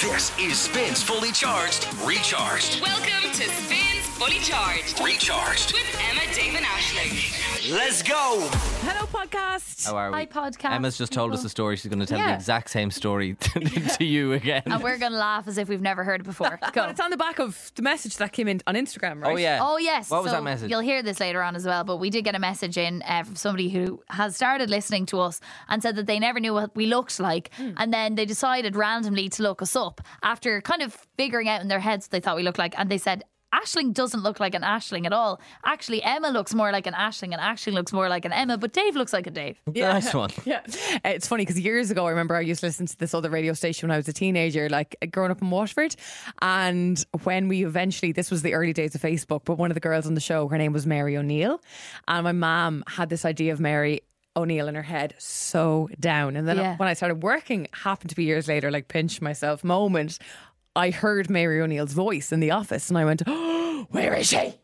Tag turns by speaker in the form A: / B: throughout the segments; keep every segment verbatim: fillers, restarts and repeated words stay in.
A: This is Spins Fully Charged, Recharged.
B: Welcome to Spins Fully Charged,
A: Recharged
B: with Emma, Dave and Aisling.
A: Let's go.
C: Hello, podcast.
D: How are we?
E: Hi, podcast.
D: Emma's just told us a story. She's going to tell
C: Yeah.
D: the exact same story to, to you again.
E: And we're going to laugh as if we've never heard it before. Go.
C: Well, it's on the back of the message that came in on Instagram, right?
D: Oh, yeah.
E: Oh, yes.
D: What was
E: So
D: that message?
E: You'll hear this later on as well, but we did get a message in uh, from somebody who has started listening to us and said that they never knew what we looked like.
C: Hmm.
E: And then they decided randomly to look us up after kind of figuring out in their heads what they thought we looked like. And they said, Aisling doesn't look like an Aisling at all. Actually, Emma looks more like an Aisling and Aisling looks more like an Emma, but Dave looks like a Dave.
D: Nice one.
C: Yeah. Uh, It's funny because years ago, I remember I used to listen to this other radio station when I was a teenager, like growing up in Waterford. And when we eventually, this was the early days of Facebook, but one of the girls on the show, her name was Mary O'Neill. And my mum had this idea of Mary O'Neill in her head, so down. And then
E: Yeah.
C: when I started working, happened to be years later, like pinch myself moment, I heard Mary O'Neill's voice in the office and I went, oh, where is she?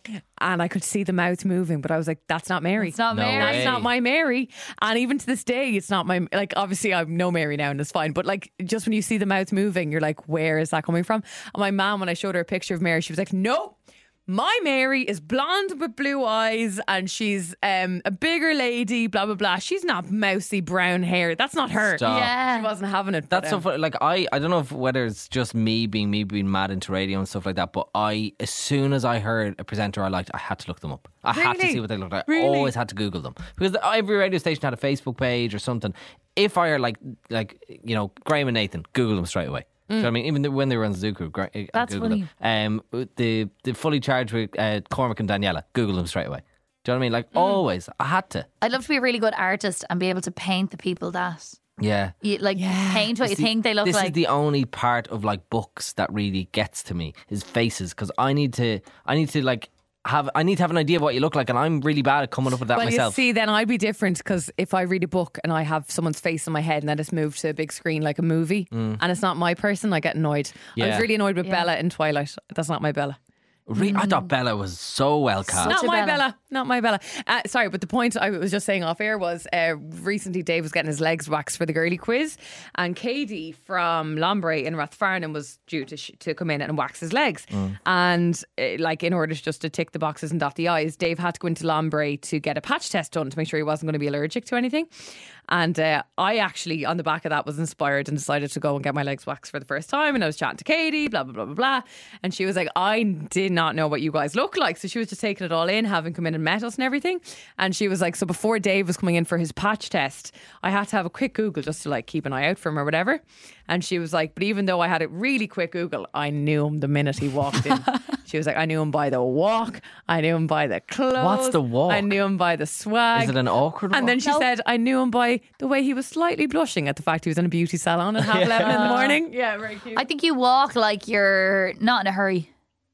C: And I could see the mouth moving, but I was like, that's not Mary.
E: It's not
D: No
E: Mary.
D: way.
C: That's not my Mary. And even to this day, it's not my, like, obviously I know Mary now and it's fine. But like, just when you see the mouth moving, you're like, where is that coming from? And my mom, when I showed her a picture of Mary, she was like, no. My Mary is blonde with blue eyes and she's um, a bigger lady, blah, blah, blah. She's not mousy brown hair. That's not her.
D: Stop.
E: Yeah.
C: She wasn't having it.
D: That's
C: but,
D: so
C: um,
D: funny. Like, I, I don't know if whether it's just me being me being mad into radio and stuff like that, but I, as soon as I heard a presenter I liked, I had to look them up. I had to
C: Really?
D: see what they looked like.
C: Really?
D: I always had to Google them because every radio station had a Facebook page or something. If I heard like, like you know, Graham and Nathan, Google them straight away. Do you know what I mean? Even when they were on Zuku, Gra- uh,
E: That's
D: Google
E: funny.
D: them. Um, the the fully charged with uh, Cormac and Daniela, Google them straight away. Do you know what I mean? Like always, I had to.
E: I'd love to be a really good artist and be able to paint the people that
D: Yeah.
E: you, like paint what you
D: See,
E: think they look
D: this
E: like.
D: is the only part of like books that really gets to me is faces, because I need to I need to like have I need to have an idea of what you look like, and I'm really bad at coming up with that
C: well,
D: myself.
C: you see, then I'd be different because if I read a book and I have someone's face in my head and then it's moved to a big screen like a movie and it's not my person, I get annoyed. I
D: Yeah.
C: was really annoyed with
E: Yeah.
C: Bella in Twilight. That's not my Bella.
D: Re- I thought Bella was so well cast.
C: Not
E: a
C: my
E: Bella.
C: Bella. Not my Bella. Uh, sorry, but the point I was just saying off air was uh, recently Dave was getting his legs waxed for the girly quiz, and Katie from Lombre in Rathfarnham was due to sh- to come in and wax his legs. And uh, like in order to just to tick the boxes and dot the I's, Dave had to go into Lombre to get a patch test done to make sure he wasn't going to be allergic to anything. And uh, I actually, on the back of that, was inspired and decided to go and get my legs waxed for the first time. And I was chatting to Katie, blah, blah, blah, blah, blah. And she was like, I did not know what you guys look like. So she was just taking it all in, having come in and met us and everything. And she was like, so before Dave was coming in for his patch test, I had to have a quick Google just to like keep an eye out for him or whatever. And she was like, but even though I had a really quick Google, I knew him the minute he walked in. She was like, I knew him by the walk. I knew him by the clothes.
D: What's the walk?
C: I knew him by the swag.
D: Is it an awkward
C: And
D: walk?
C: then she
E: No.
C: said, I knew him by the way he was slightly blushing at the fact he was in a beauty salon at half eleven in the morning. Yeah, very cute.
E: I think you walk like you're not in a hurry.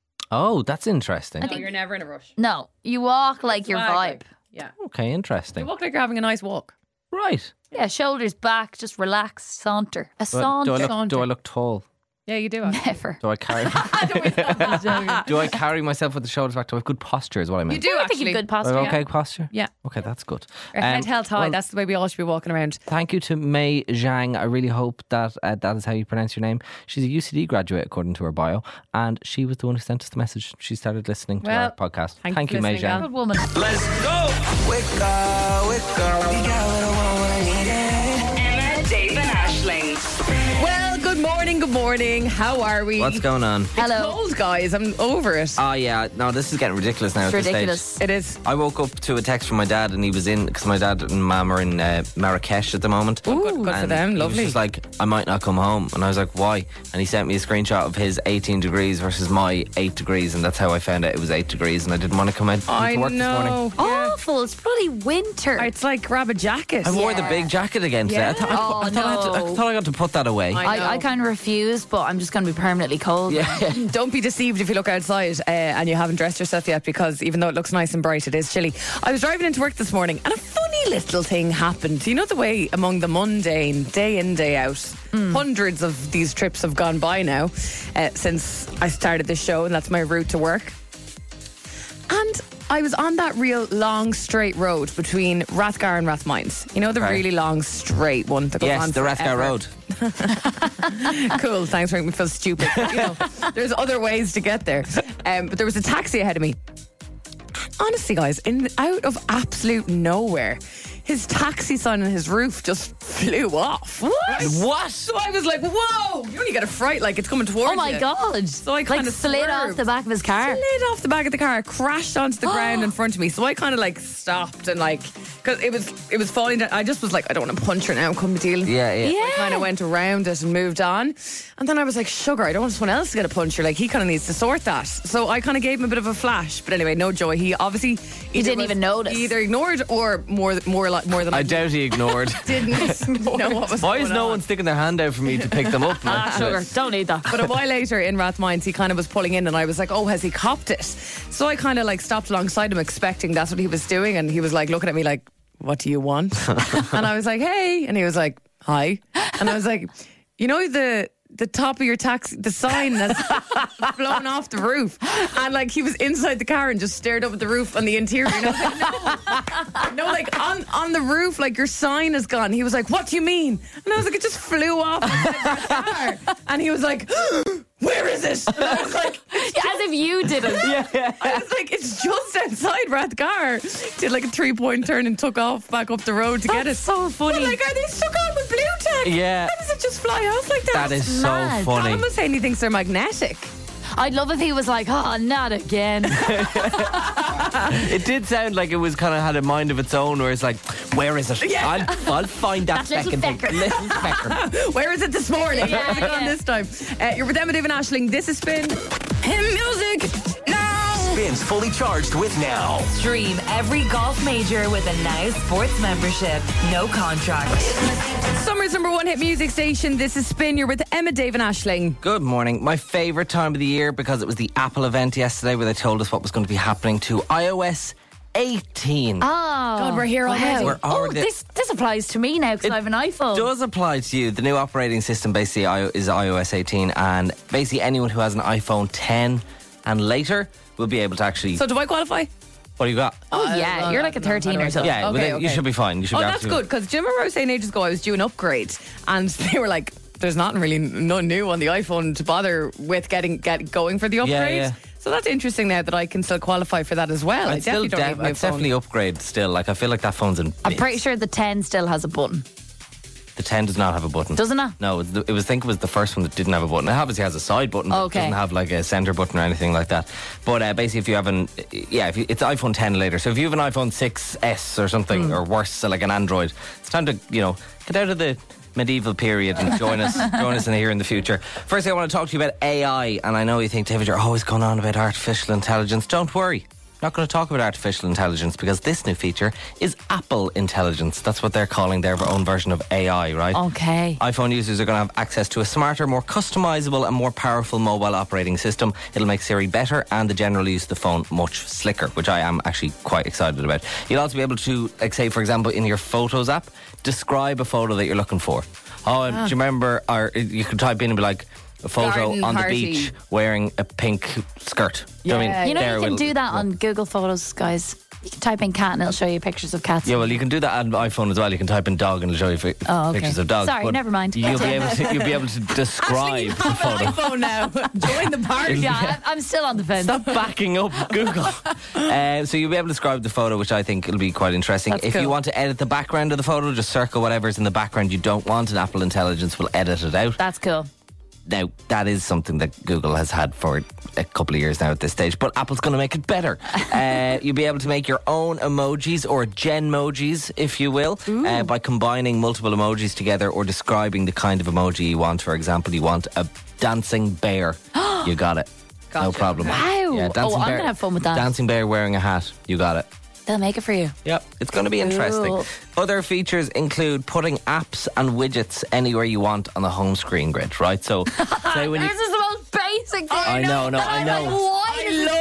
D: Oh, that's interesting.
C: no, you're never in a rush.
E: No, you walk like your
C: Swag,
E: vibe.
C: like, yeah.
D: Okay, interesting.
C: You walk like you're having a nice walk.
D: Right.
E: Yeah, shoulders back, just relax, saunter. A
D: But
E: saunter.
D: do I look
C: Saunter.
D: do I look tall?
C: Yeah, you do. actually.
E: Never.
D: Do I carry Do I carry myself with the shoulders back? Do I have good posture is what I meant.
C: You do
E: I think
C: actually.
E: you've good
D: Do I
E: posture.
D: have okay posture?
C: Yeah.
D: Okay, that's good.
C: Your head
D: Um,
C: held high.
D: well,
C: That's the way we all should be walking around.
D: Thank you to Mei Zhang. I really hope that uh, that is how you pronounce your name. She's a U C D graduate, according to her bio, and she was the one who sent us the message. She started listening to
C: Well,
D: our podcast.
C: thank
D: Thank
C: you
D: you,
C: for
D: Mei
C: listening,
D: Zhang.
E: Good woman.
A: Let's go. Wake up, wake up. You got what I want when I need it.
B: Emma, Dave and Aisling.
C: Well, good morning, good morning. How are we?
D: What's going on?
E: Hello.
C: Cold, guys. I'm over it.
D: Oh yeah, no, this is getting ridiculous now.
E: It's
D: at this
E: ridiculous.
D: Stage.
C: It is.
D: I woke up to a text from my dad, and he was in because my dad and mum are in uh, Marrakesh at the moment.
C: Oh, good, good for
D: And
C: them.
D: he
C: Lovely.
D: was just like, I might not come home, and I was like, why? And he sent me a screenshot of his eighteen degrees versus my eight degrees, and that's how I found out it was eight degrees, and I didn't want to come out
C: I
D: to work this morning.
C: know. Yeah.
E: Awful. It's bloody winter.
C: It's like grab a jacket.
D: I wore
E: Yeah.
D: the big jacket again today. I, thought, I,
E: Oh,
D: I, thought I, had to, I
E: no.
D: thought I got to put that away.
C: I know.
E: I, I kind of refuse, but I'm just going to be permanently cold.
D: yeah.
C: Don't be deceived if you look outside uh, and you haven't dressed yourself yet, because even though it looks nice and bright, it is chilly. I was driving into work this morning and a funny little thing happened. You know the way among the mundane, day in, day out, hundreds of these trips have gone by now uh, since I started this show, and that's my route to work. And I was on that real long straight road between Rathgar and Rathmines. You know, the
D: Okay.
C: really long straight one that goes
D: Yes,
C: on
D: the Rathgar
C: forever.
D: Road.
C: Cool, thanks for making me feel stupid. But, you know, there's other ways to get there. Um, but there was a taxi ahead of me. Honestly, guys, in out of absolute nowhere, his taxi sign on his roof just flew off. What?
D: What?
C: So I was like, whoa, you only get a fright like it's coming towards you.
E: Oh my God.
C: So I
E: like
C: kind of
E: slid off the back of his car.
C: Slid off the back of the car, crashed onto the ground in front of me. So I kind of like stopped and like, because it was it was falling down. I just was like, I don't want to punch her now, couldn't be dealing.
D: Yeah, yeah.
E: Yeah.
C: I kind of went around it and moved on. And then I was like, sugar, I don't want someone else to get a puncher. Like, he kind of needs to sort that. So I kind of gave him a bit of a flash. But anyway, no joy. He obviously either
E: didn't
C: was-
E: even notice.
C: He either ignored or more, more, like, more than
D: I
C: I
D: doubt he ignored.
C: didn't know what was
D: Why is
C: going
D: no
C: on.
D: one sticking their hand out for me to pick them up?
E: Ah,
D: Like,
E: sugar. Don't need that.
C: But a while later in Rathmines, he kind of was pulling in and I was like, oh, has he copped it? So I kind of like stopped alongside him expecting that's what he was doing. And he was like looking at me like, what do you want? And I was like, hey. And he was like, hi. And I was like, you know, the the top of your taxi, the sign that's blown off the roof. And like he was inside the car and just stared up at the roof on the interior. And I was like, no. No, like on, on the roof, like your sign is gone. He was like, what do you mean? And I was like, it just flew off inside the car. And he was like, where is it? And I was like,
E: As if you didn't.
C: I was like, it's just outside Rathgar. Did like a three point turn and took off back up the road to get it.
E: That's so funny.
C: But like, are they stuck on with blue tack?
D: Yeah.
C: How does it just fly off like that?
D: that is so
E: mad.
D: funny.
C: Callum was saying he thinks they're magnetic.
E: I'd love if he was like, oh, not again.
D: It did sound like it was kind of had a mind of its own, where it's like, where is it?
C: Yeah.
D: I'll, I'll find that,
E: That little
D: second thing.
E: fecker.
D: Little fecker.
C: Where is it this morning?
E: Yeah,
C: Where's it gone
E: yeah.
C: this time? Uh, you're with Emma, Dave and Aisling. This has been Him Music Now.
F: Spins fully charged with Now.
B: Stream every golf major with a Now Sports membership. No contract.
C: Summer's number one hit music station. This is Spin. You're with Emma, Dave and Aisling.
D: Good morning. My favourite time of the year, because it was the Apple event yesterday where they told us what was going to be happening to iOS eighteen.
E: Oh.
C: God, we're here already.
D: We're
E: Oh,
D: already-
E: this, this applies to me now because I have an iPhone.
D: does apply to you. The new operating system basically i- is iOS eighteen, and basically anyone who has an iPhone ten and later will be able to actually.
C: So do I qualify?
D: what do you got?
E: Oh, yeah. You're like a thirteen or something.
D: yeah, well,
C: okay,
D: then you
C: okay.
D: should be fine. You should
C: Oh,
D: be
C: that's
D: absolutely-
C: good, because do you remember I was saying ages ago I was due an upgrade and they were like, there's nothing really nothing new on the iPhone to bother with getting get going for the
D: Yeah,
C: upgrade.
D: yeah.
C: So that's interesting now that I can still qualify for that as well. I
D: I'd still
C: definitely don't
D: def-
C: need a new
D: I'd
C: phone.
D: definitely upgrade still. Like, I feel like that phone's in.
E: I'm
D: bits.
E: pretty sure the ten still has a button.
D: The ten does not have a button.
E: Doesn't it?
D: No, it was, the, it was I think it was the first one that didn't have a button. It obviously has a side button, but
E: Okay.
D: it doesn't have like a center button or anything like that. But uh, basically, if you have an, yeah, if you, it's iPhone ten later. So if you have an iPhone six S or something,
E: Hmm.
D: or worse, so like an Android, it's time to, you know, get out of the medieval period and join us join us in here in the future. Firstly, I want to talk to you about A I, and I know you think, David, you're always going on about artificial intelligence. Don't worry. Not going to talk about artificial intelligence, because this new feature is Apple Intelligence. That's what they're calling their own version of A I, right?
E: Okay.
D: iPhone users are going to have access to a smarter, more customizable and more powerful mobile operating system. It'll make Siri better and the general use of the phone much slicker, which I am actually quite excited about. You'll also be able to, like, say, for example, in your Photos app, describe a photo that you're looking for. Oh, and do you remember, or you could type in and be like, a photo
C: Garden
D: on
C: party.
D: the beach wearing a pink skirt. Do you know what I
C: Yeah,
D: mean?
E: You know,
D: There
E: you can
D: will-
E: do that on Google Photos, guys. You can type in cat and it'll show you pictures of cats.
D: Yeah, well, you can do that on iPhone as well. You can type in dog and it'll show you fi-
E: Oh, okay.
D: pictures of dogs.
E: Sorry,
D: But
E: never mind.
D: You'll be able to you'll be able to describe the photo.
C: iPhone now. Join the party.
E: Yeah, I'm- I'm still on the fence.
D: Stop backing up Google. uh, so you'll be able to describe the photo, which I think will be quite interesting.
C: That's
D: if you
C: cool.
D: want to edit the background of the photo, just circle whatever's in the background you don't want, and Apple Intelligence will edit it out.
E: That's cool.
D: Now, that is something that Google has had for a couple of years now at this stage, but Apple's going to make it better. uh, you'll be able to make your own emojis, or genmojis, if you will, uh, by combining multiple emojis together or describing the kind of emoji you want. For example, you want a dancing bear. You got it. No
C: Gotcha.
D: problem.
E: Wow.
D: Yeah, dancing
E: Oh, I'm
D: bear-
E: gonna have fun with that.
D: Dancing bear wearing a hat. You got it.
E: They'll make it for you.
D: Yep, it's going to be interesting.
E: Cool.
D: Other features include putting apps and widgets anywhere you want on the home screen grid, right? So, say when you,
E: This is the most basic thing.
D: I know, no,
E: that
D: I
E: I'm
D: know.
E: Like, why does this phone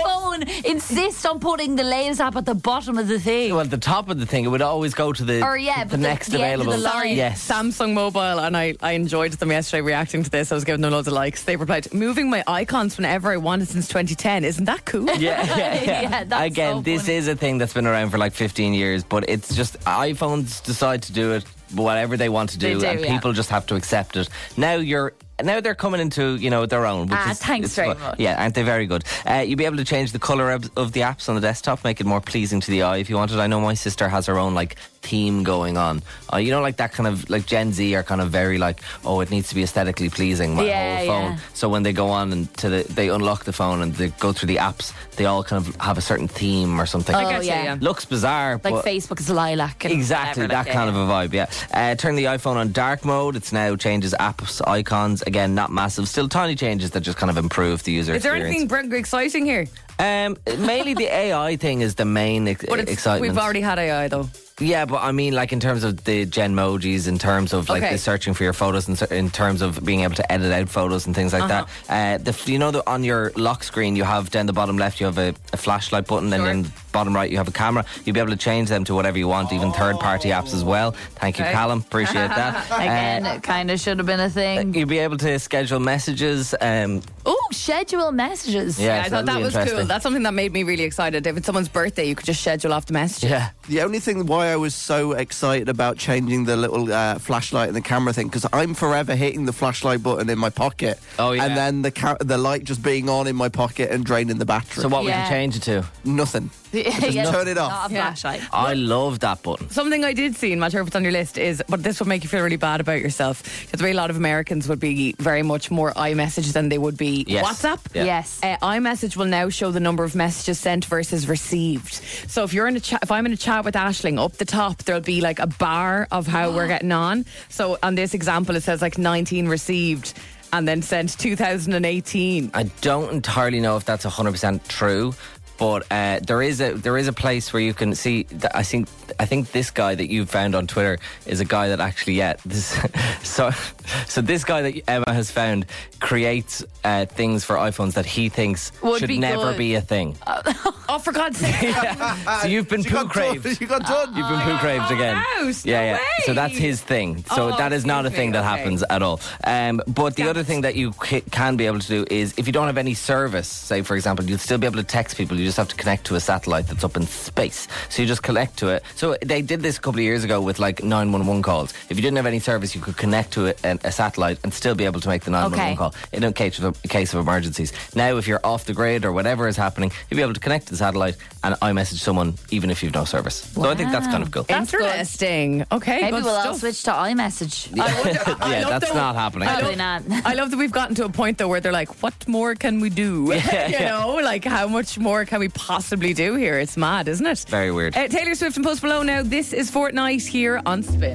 E: Don't insist on putting the latest app at the bottom of the thing.
D: Well, at the top of the thing, it would always go to the,
E: Or, yeah,
D: the
E: but the-
D: next
E: the end of
D: available.
E: the line.
D: Yes.
C: Samsung Mobile, and I, I enjoyed them yesterday reacting to this. I was giving them loads of likes. They replied, moving my icons whenever I wanted since twenty ten. Isn't that cool?
D: Yeah, yeah, yeah.
E: Yeah, that's
D: Again,
E: so
D: this
E: funny.
D: is a thing that's been around for like fifteen years, but it's just iPhones decide to do it whatever they want to do,
E: They do,
D: and
E: yeah.
D: people just have to accept it. Now you're. Now they're coming into, you know, their own. Which
E: Ah,
D: is,
E: thanks
D: it's
E: very
D: fun.
E: much.
D: Yeah, aren't they very good? Uh, you'll be able to change the colour of, of the apps on the desktop, make it more pleasing to the eye if you wanted. I know my sister has her own like theme going on. Uh, you know, like that kind of like Gen Z are kind of very like, oh, it needs to be aesthetically pleasing. My
E: Yeah,
D: whole phone.
E: yeah.
D: So when they go on and to the, they unlock the phone and they go through the apps, they all kind of have a certain theme or something.
C: I
E: Oh,
C: get you,
E: yeah.
C: yeah.
D: Looks bizarre,
E: Like
D: but
E: Facebook is lilac. And
D: exactly
E: whatever,
D: that
E: like,
D: kind
E: yeah.
D: of a vibe. Yeah. Uh, turn the iPhone on dark mode. It's now changes apps, icons. Again, not massive. Still tiny changes that just kind of improve the user
C: Is there
D: experience.
C: anything br- exciting here?
D: Um, mainly the A I thing is the main ex-
C: But it's,
D: excitement.
C: we've already had A I though.
D: Yeah, but I mean, like in terms of the Genmojis, in terms of like
C: Okay.
D: the searching for your photos, and in terms of being able to edit out photos and things like
C: Uh-huh.
D: that. Uh, the f- you know, the, on your lock screen, you have down the bottom left, you have a, a flashlight button,
C: Sure.
D: and then bottom right, you have a camera. You'll be able to change them to whatever you want, even third-party apps as well. Thank you,
C: Okay.
D: Callum. Appreciate that.
E: Again,
D: Uh,
E: it kind of should have been a thing.
D: you'll be able to schedule messages. Um,
E: Oh, schedule messages.
D: Yeah.
C: Yeah, I
D: so
C: thought
D: that'll
C: that
D: be
C: was cool.
D: interesting.
C: That's something that made me really excited. If it's someone's birthday, you could just schedule off the messages.
D: yeah.
G: The only thing why I was so excited about changing the little uh, flashlight and the camera thing, because I'm forever hitting the flashlight button in my pocket.
D: Oh, yeah.
G: And then the ca- the light just being on in my pocket and draining the battery.
D: So what would
E: Yeah.
D: you change it to?
G: Nothing.
E: Yeah,
G: turn it off.
E: Not a
C: Yeah.
E: flashlight.
D: I love that button.
C: Something I did see, and I'm not sure if it's on your list, is, but this would make you feel really bad about yourself. Because the way a lot of Americans would be very much more iMessage than they would be
D: Yes.
C: WhatsApp.
D: Yeah.
E: Yes.
C: Uh, iMessage will now show the number of messages sent versus received. So if you're in a chat, if I'm in a chat with Aisling, up the top there'll be like a bar of how we're getting on. So on this example, it says like nineteen received, and then sent two thousand eighteen.
D: I don't entirely know if that's one hundred percent true, but uh, there is a there is a place where you can see that. I think I think this guy that you found on Twitter is a guy that actually yeah this so so this guy that Emma has found creates uh, things for iPhones that he thinks
E: Would
D: should
E: be
D: never
E: good.
D: be a thing.
C: Oh, for God's sake!
D: So you've been
G: You
D: poo
G: got
D: craved.
G: done. You got done.
D: You've been poo craved again.
C: gross.
D: Yeah,
C: No
D: yeah.
C: way.
D: So that's his thing. So
C: Oh,
D: that is not a
C: excuse
D: thing
C: me.
D: that
C: Okay.
D: happens at all. Um, but the other thing that you c- can be able to do is if you don't have any service, say for example, you'll still be able to text people. You just have to connect to a satellite that's up in space. So you just connect to it. So they did this a couple of years ago with like nine one one calls. If you didn't have any service, you could connect to a, a, a satellite and still be able to make the nine one one
E: Okay.
D: call in a case, of, a case of emergencies. Now, if you're off the grid or whatever is happening, you'll be able to connect to the satellite and iMessage someone even if you've no service. So I think that's kind of cool.
E: That's good.
C: Interesting. Okay,
E: Maybe
C: good
E: we'll all
C: stuff.
E: switch to iMessage.
D: yeah,
C: love
D: that's
C: the-
D: not happening.
C: I
E: Probably
C: love,
E: not.
C: I love that we've gotten to a point though where they're like, what more can we do?
D: Yeah,
C: you
D: yeah.
C: know, like how much more can we possibly do here? It's mad, isn't it?
D: Very weird.
C: Uh, Taylor Swift and Post Malone now. This is Fortnite here on Spin.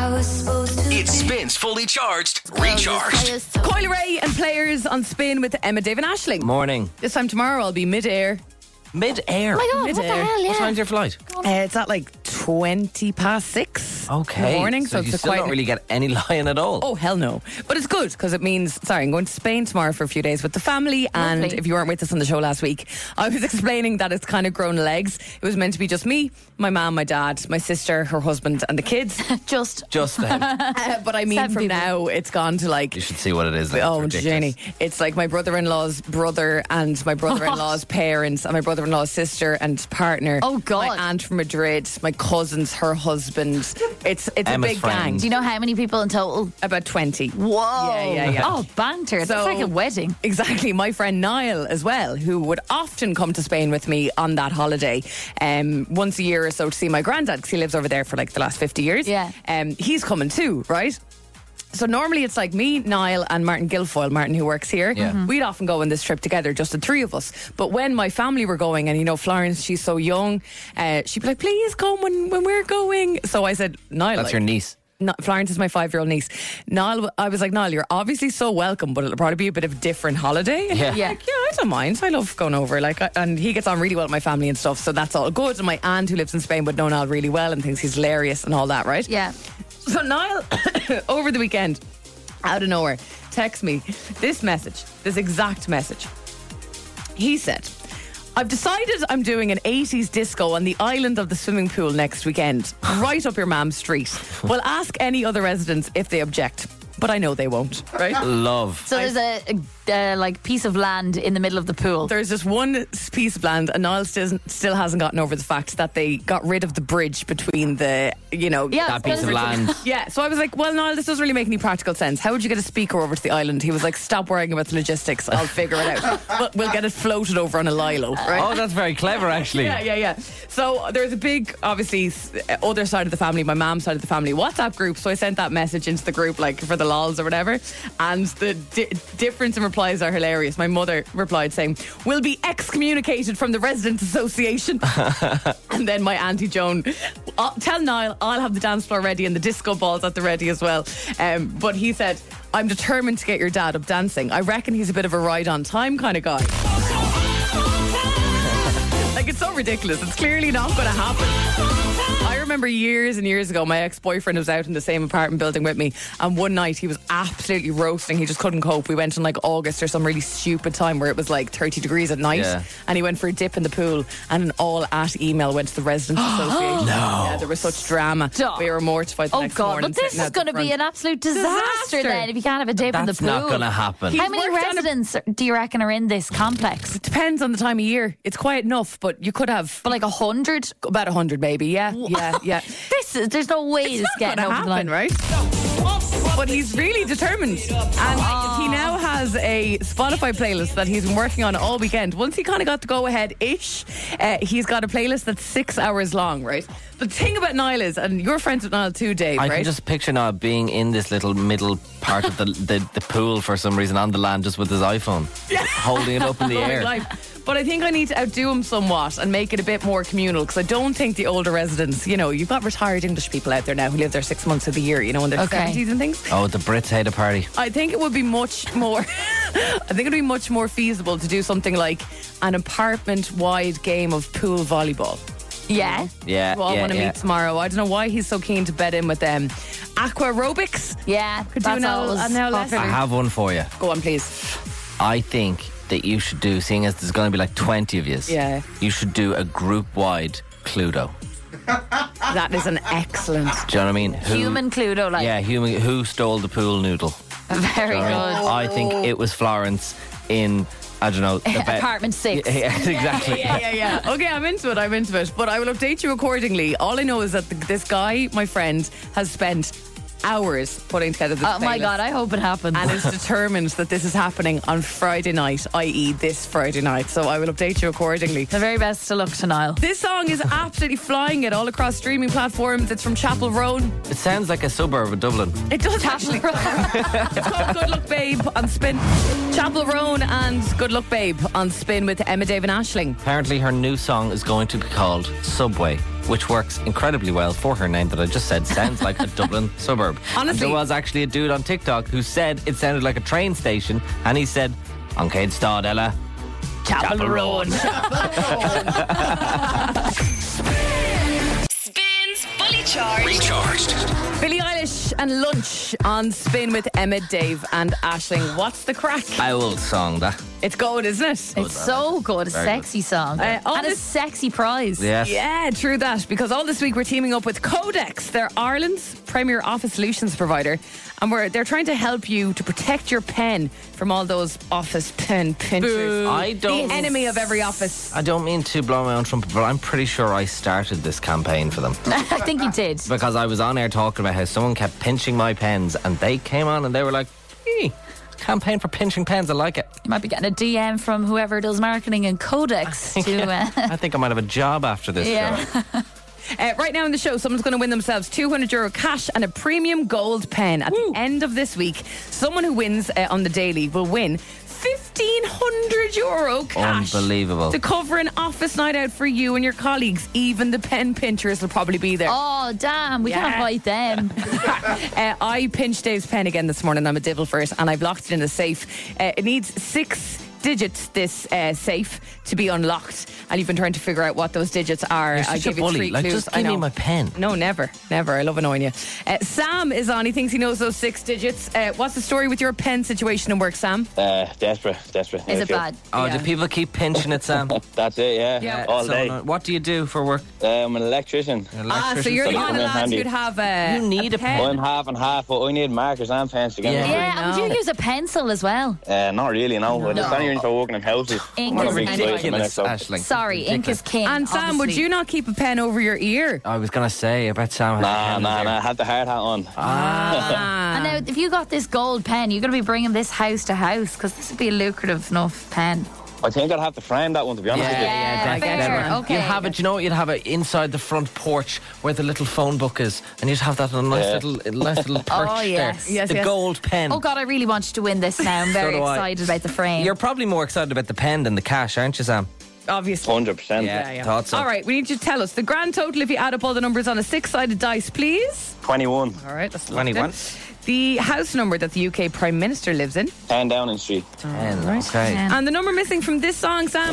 F: It spins fully charged, recharged.
C: Coil Ray and Players on Spin with Emma, Dave and Aisling.
D: Morning.
C: This time tomorrow I'll be mid-air.
D: Mid-air.
E: Oh my God, what the
C: Mid-air.
E: hell?
D: What
E: Yeah.
D: time's your flight?
C: Uh, it's at like twenty past six
D: Okay.
C: in the morning. So,
D: So,
C: it's
D: you
C: a
D: still
C: quite
D: don't really get any lying at all.
C: Oh, hell no. But it's good because it means, sorry, I'm going to Spain tomorrow for a few days with the family. And
E: Lovely.
C: if you weren't with us on the show last week, I was explaining that it's kind of grown legs. It was meant to be just me, my mum, my dad, my sister, her husband, and the kids.
E: Just
D: Just then.
C: Uh, but I mean,
E: Seven
C: from
E: people.
C: now, it's gone to like.
D: You should see what it is. Like,
C: Oh,
D: it's ridiculous.
C: Jenny. It's like my brother in law's brother and my brother in law's parents and my brother in law's sister and partner.
E: Oh, God.
C: My aunt from Madrid, my cousins, her husband. It's it's
D: Emma's
C: a big
D: friends.
C: gang.
E: Do you know how many people in total?
C: About twenty.
E: Whoa.
C: Yeah, yeah, yeah.
E: Oh, banter. That's like a wedding.
C: Exactly. My friend Niall as well, who would often come to Spain with me on that holiday um, once a year or so to see my granddad because he lives over there for like the last fifty years.
E: Yeah.
C: Um, he's coming too, right? So normally it's like me, Niall and Martin Guilfoyle, Martin who works here.
D: Yeah. Mhm.
C: We'd often go on this trip together, just the three of us. But when my family were going, and you know, Florence, she's so young, uh, she'd be like, please come when, when we're going. So I said, Niall.
D: That's
C: like,
D: your niece.
C: no, Florence is my five-year-old niece. Niall, I was like, Niall, you're obviously so welcome, but it'll probably be a bit of a different holiday. And
D: Yeah.
C: he's
E: Yeah.
C: like, yeah, I don't mind. I love going over. Like, I, and he gets on really well with my family and stuff, so that's all good. And my aunt, who lives in Spain, would know Niall really well and thinks he's hilarious and all that, right?
E: Yeah.
C: So Niall, over the weekend, out of nowhere, texts me this message, this exact message. He said, I've decided I'm doing an eighties disco on the island of the swimming pool next weekend, right up your mam's street. Well, ask any other residents if they object, but I know they won't, right?
D: Love.
E: So there's a, a uh, like piece of land in the middle of the pool.
C: There's just one piece of land, and Niall still, still hasn't gotten over the fact that they got rid of the bridge between the, you know,
E: Yeah,
D: That piece of land.
C: Yeah, so I was like, well, Niall, this doesn't really make any practical sense. How would you get a speaker over to the island? He was like, stop worrying about the logistics. I'll figure it out. But we'll get it floated over on a lilo, right?
D: Oh, that's very clever, actually.
C: Yeah, yeah, yeah. So there's a big, obviously, s- other side of the family, my mom's side of the family WhatsApp group. So I sent that message into the group, like for the lols or whatever. And the di- difference in replies are hilarious. My mother replied saying, "We'll be excommunicated from the Residents Association." And then my Auntie Joan, "I'll- tell Niall I'll have the dance floor ready and the disco balls at the ready as well. Um, but he said, "I'm determined to get your dad up dancing. I reckon he's a bit of a ride on time kind of guy." Like, it's so ridiculous. It's clearly not going to happen. I remember years and years ago, my ex-boyfriend was out in the same apartment building with me, and one night he was absolutely roasting. He just couldn't cope. We went in like August or some really stupid time where it was like thirty degrees at night,
D: Yeah.
C: and he went for a dip in the pool, and an all-at email went to the Residents Association.
D: No.
C: Yeah, there was such drama.
E: Stop.
C: We were mortified the
E: Oh
C: next
E: God,
C: morning.
E: but this
C: sitting
E: is
C: out the
E: going to be
C: front.
E: an absolute disaster,
C: Disaster.
E: then if you can't have a dip in the
D: That's
E: pool.
D: not going to happen.
C: He-
E: How many
C: worked on a-
E: residents do you reckon are in this complex?
C: It depends on the time of year. It's quiet enough, but you could have
E: But like a hundred?
C: about a hundred maybe. Yeah, yeah, yeah.
E: This is, there's no way
C: It's
E: this
C: not
E: getting
C: going to
E: over the line.
C: happen, right? But he's really determined, and he now has a Spotify playlist that he's been working on all weekend. Once he kind of got the go ahead ish, uh, he's got a playlist that's six hours long, right? The thing about Niall is, and you're friends with Niall too, Dave,
D: I
C: right?
D: can just picture now being in this little middle part of the, the, the pool for some reason on the land just with his iPhone, holding it up in the
C: Loving
D: air.
C: life. But I think I need to outdo him somewhat and make it a bit more communal, because I don't think the older residents, you know, you've got retired English people out there now who live there six months of the year, you know, in their
E: Okay.
C: seventies and things.
D: Oh, the Brits hate a party.
C: I think it would be much more I think it'd be much more feasible to do something like an apartment wide game of pool volleyball.
E: Yeah.
D: Yeah,
C: Who all
D: yeah,
C: want to
D: yeah.
C: meet tomorrow. I don't know why he's so keen to bed in with them. Aqua aerobics.
E: Yeah.
C: Could do
E: that's
C: an
E: all
C: L-
E: it was
C: an L S.
E: popular.
D: I have one for you.
C: Go on, please.
D: I think that you should do, seeing as there's going to be like twenty of you,
C: Yeah.
D: you should do a group-wide Cluedo.
C: That is an excellent.
D: Do you know what I mean? Who,
E: Human Cluedo, like.
D: Yeah, human. Who stole the pool noodle?
E: Very
D: Do you know what I mean?
E: good.
D: I think it was Florence in, I don't know, about-
E: Apartment six.
D: Yeah, yeah, exactly.
C: Yeah, yeah, yeah. Okay, I'm into it. I'm into it. But I will update you accordingly. All I know is that the, this guy, my friend, has spent hours putting together this
E: Oh my
C: playlist.
E: God, I hope it happens.
C: And is determined that this is happening on Friday night, that is this Friday night. So I will update you accordingly.
E: The very best of luck to Niall.
C: This song is absolutely flying it all across streaming platforms. It's from Chapel Roan.
D: It sounds like a suburb of Dublin.
C: It does actually. It's called Good Luck Babe on Spin. Chapel Roan and Good Luck Babe on Spin with Emma, Dave and Aisling.
D: Apparently her new song is going to be called Subway, which works incredibly well for her name that I just said. Sounds like a Dublin suburb.
C: Honestly.
D: And there was actually a dude on TikTok who said it sounded like a train station, and he said, "On Cade Stad, Ella."
E: Chapel Roan.
B: Spins Fully Charged.
F: Recharged.
C: Billie Eilish and Lunch on Spin with Emma, Dave and Aisling. What's the crack?
D: I will song that.
C: It's good, isn't it?
E: It's so good. A
D: Very
E: sexy song.
C: Uh, all
E: and a
C: this-
E: sexy prize.
D: Yes.
C: Yeah, true that. Because all this week we're teaming up with Codex. They're Ireland's premier office solutions provider, and we're they're trying to help you to protect your pen from all those office pen pinchers.
D: I don't.
C: The enemy of every office.
D: I don't mean to blow my own trumpet, but I'm pretty sure I started this campaign for them
E: I think you did.
D: because I was on air talking about how someone kept pinching my pens, and they came on and they were like, "Hey, campaign for pinching pens. I like it."
E: You might be getting a D M from whoever does marketing and Codex to. Uh,
D: I think I might have a job after this
E: Yeah.
D: show.
C: Uh, right now in the show, someone's going to win themselves two hundred euro cash and a premium gold pen. At the end of this week, someone who wins uh, on the daily will win fifteen hundred euro cash.
D: Unbelievable.
C: To cover an office night out for you and your colleagues. Even the pen pinchers will probably be there.
E: oh, damn. We
C: Yeah.
E: can't fight them.
C: Uh, I pinched Dave's pen again this morning. I'm a devil for it, and I've locked it in the safe. Uh, it needs six digits this uh, safe to be unlocked, and you've been trying to figure out what those digits are.
D: You're
C: I
D: such a
C: give you
D: bully.
C: three
D: Like,
C: clues.
D: just
C: I
D: give me
C: know.
D: my pen.
C: No, never, never. I love annoying you. Uh, Sam is on. He thinks he knows those six digits. Uh, what's the story with your pen situation in work, Sam?
H: Uh, desperate, desperate.
E: Is
H: Yeah,
E: it
H: sure.
E: bad?
D: Oh,
C: Yeah.
D: do people keep pinching it, Sam?
H: That's it, yeah.
C: Yeah.
H: All
D: So,
H: day.
D: uh, what do you do for work?
H: Uh, I'm an electrician.
D: An
C: Ah, so
D: electrician?
C: you're the
H: So
C: kind of
H: come in
C: lads
H: handy.
C: who'd have a.
D: You need a pen.
H: I'm half and half, but I need markers and pens to get
D: Yeah.
H: me.
E: Yeah,
C: I
E: and
C: know.
E: would you use a pencil as well?
H: Uh, not really, no. But it's only really for working in houses.
E: Ink
H: I'm
E: is
H: a big size
E: ridiculous.
H: in a minute, so-
D: Aisling.
E: Sorry, ink is king.
C: And Sam, would
E: obviously.
C: you not keep a pen over your ear?
D: I was going to say, I bet Sam has a
H: Nah,
D: pen
H: nah,
D: there.
H: nah. I had the hard hat on.
C: Ah.
E: And now, if you got this gold pen, you're going to be bringing this house to house because this would be a lucrative enough pen.
H: I think I'd have to frame that one, to be honest
D: Yeah,
H: with you.
D: yeah,
E: Yeah,
D: definitely.
E: fair,
D: Definitely.
E: okay.
D: You'd have it, you know what, you'd have it inside the front porch where the little phone book is, and you'd have that on a nice
H: Yeah.
D: little, nice little perch
E: Oh, yes.
D: there.
C: Yes,
D: the
C: yes.
D: gold pen.
E: Oh, God, I really want you to win this now. I'm very
D: do I.
E: excited about the frame.
D: You're probably more excited about the pen than the cash, aren't you, Sam?
C: Obviously.
H: one hundred percent.
D: Yeah. Thought so.
C: All right, we need you to tell us the grand total if you add up all the numbers on a six-sided dice, please.
H: twenty-one.
C: All right, that's
D: twenty-one.
C: The house number that the U K Prime Minister lives in.
H: ten Downing Street.
D: Ten, okay.
E: Ten.
C: And the number missing from this song, Sam.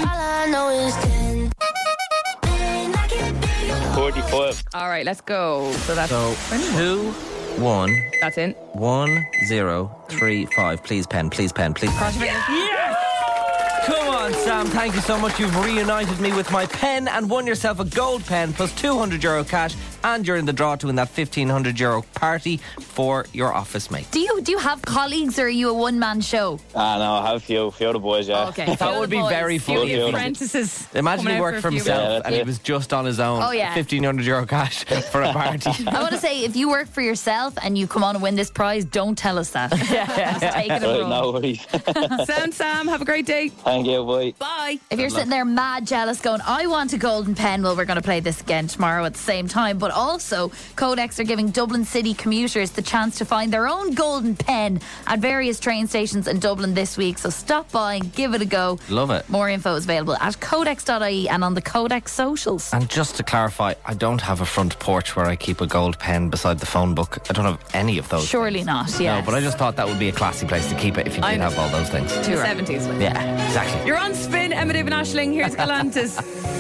H: forty-five.
C: All right, let's go. So that's
D: So, two, one,
C: that's in.
D: one, zero, three, five. Please, pen, please, pen, please. Pen.
C: Cross your fingers.
D: Come on, Sam. Thank you so much. You've reunited me with my pen and won yourself a gold pen plus two hundred euro cash. And you're in the draw to win that fifteen hundred euro party for your office mate.
E: Do you do you have colleagues or are you a one man show?
H: Ah, no, I have a few, few of the boys, yeah.
E: Okay,
D: That would be very
C: Few
D: funny.
C: of the
H: Few.
C: apprentices.
D: Imagine
C: coming
D: he
C: out
D: worked for
C: a few
D: himself
H: Yeah,
D: and
H: that's
D: he
H: it.
D: was just on his own.
E: Oh, yeah.
D: fifteen hundred euro cash for a party.
E: I want to say, if you work for yourself and you come on and win this prize, don't tell us that. Just take it and
H: Right,
E: run.
H: no worries.
C: Sound Sam, have a great day.
H: Thank you, boy.
C: Bye.
E: If you're sitting there mad jealous going, I want a golden pen, well, we're going to play this again tomorrow at the same time. But also, Codex are giving Dublin City commuters the chance to find their own golden pen at various train stations in Dublin this week. So stop by and give it a go.
D: Love it.
E: More info is available at codex dot I E and on the Codex socials.
D: And just to clarify, I don't have a front porch where I keep a gold pen beside the phone book. I don't have any of those.
E: Surely
D: things.
E: not, yes.
D: No, but I just thought that would be a classy place to keep it if you
C: I
D: did
C: know.
D: have all those things.
C: The seventies.
D: Yeah, exactly.
C: You're on Spin, Emma David Ashling. Here's Galantis.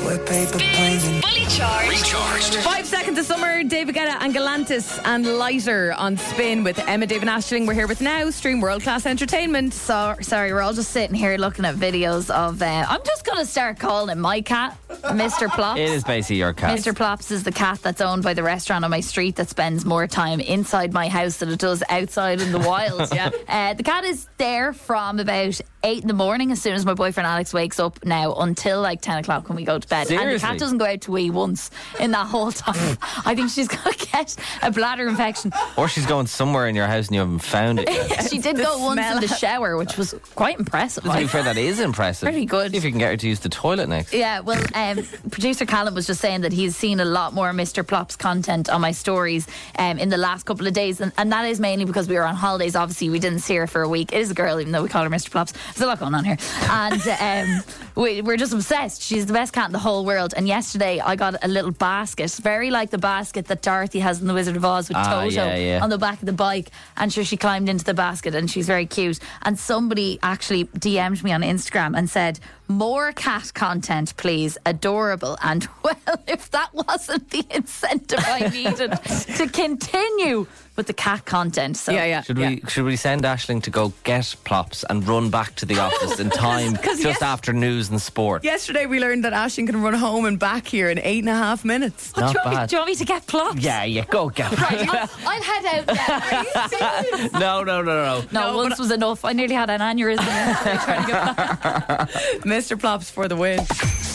B: Fully charged.
F: Recharged.
C: Five seconds of summer, David Guetta and Galantis and Lighter on Spin with Emma David Ashling. We're here with Now Stream World Class Entertainment.
E: So, sorry, we're all just sitting here looking at videos of. Uh, I'm just going to start calling him my cat, Mister Plops.
D: It is basically your cat.
E: Mister Plops is the cat that's owned by the restaurant on my street that spends more time inside my house than it does outside in the wild.
C: Yeah.
E: Uh, the cat is there from about eight in the morning as soon as my boyfriend Alex wakes up now until like ten o'clock when we go to bed. And the
D: Seriously?
E: cat doesn't go out to wee once in that whole time. I think she's going to get a bladder infection.
D: Or she's going somewhere in your house and you haven't found it yet.
E: She did
C: The
E: go once
C: smell.
E: in the shower, which was quite impressive.
D: To be fair, that is impressive.
E: Pretty good.
D: See if you can get her to use the toilet next.
E: Yeah, well, um, producer Callum was just saying that he's seen a lot more Mister Plops content on my stories um, in the last couple of days, and, and that is mainly because we were on holidays. Obviously, we didn't see her for a week. It is a girl, even though we call her Mister Plops. There's a lot going on here, and um, we, we're just obsessed. She's the best cat in the whole world. And yesterday, I got a little basket, very like the basket that Dorothy has in The Wizard of Oz with
D: Ah,
E: Toto
D: yeah, yeah.
E: on the back of the bike. And sure, she climbed into the basket, and she's very cute. And somebody actually D M'd me on Instagram and said, more cat content, please. Adorable. And well, if that wasn't the incentive I needed to continue with the cat content. So
C: Yeah, yeah.
D: Should
C: yeah.
D: we should we send Aisling to go get Plops and run back to the office in time
C: 'cause
D: just
C: yes-
D: after news and sport?
C: Yesterday we learned that Ashling can run home and back here in eight and a half minutes.
E: do,
D: Not
E: you want me,
D: bad.
E: do you want me to get Plops?
D: Yeah, yeah, go get
E: I'll, I'll head out now. Are you serious?
D: No, no, no, no.
E: No,
C: No,
E: once was enough. I nearly had an aneurysm yesterday trying to get back.
C: Mister Plops for the win.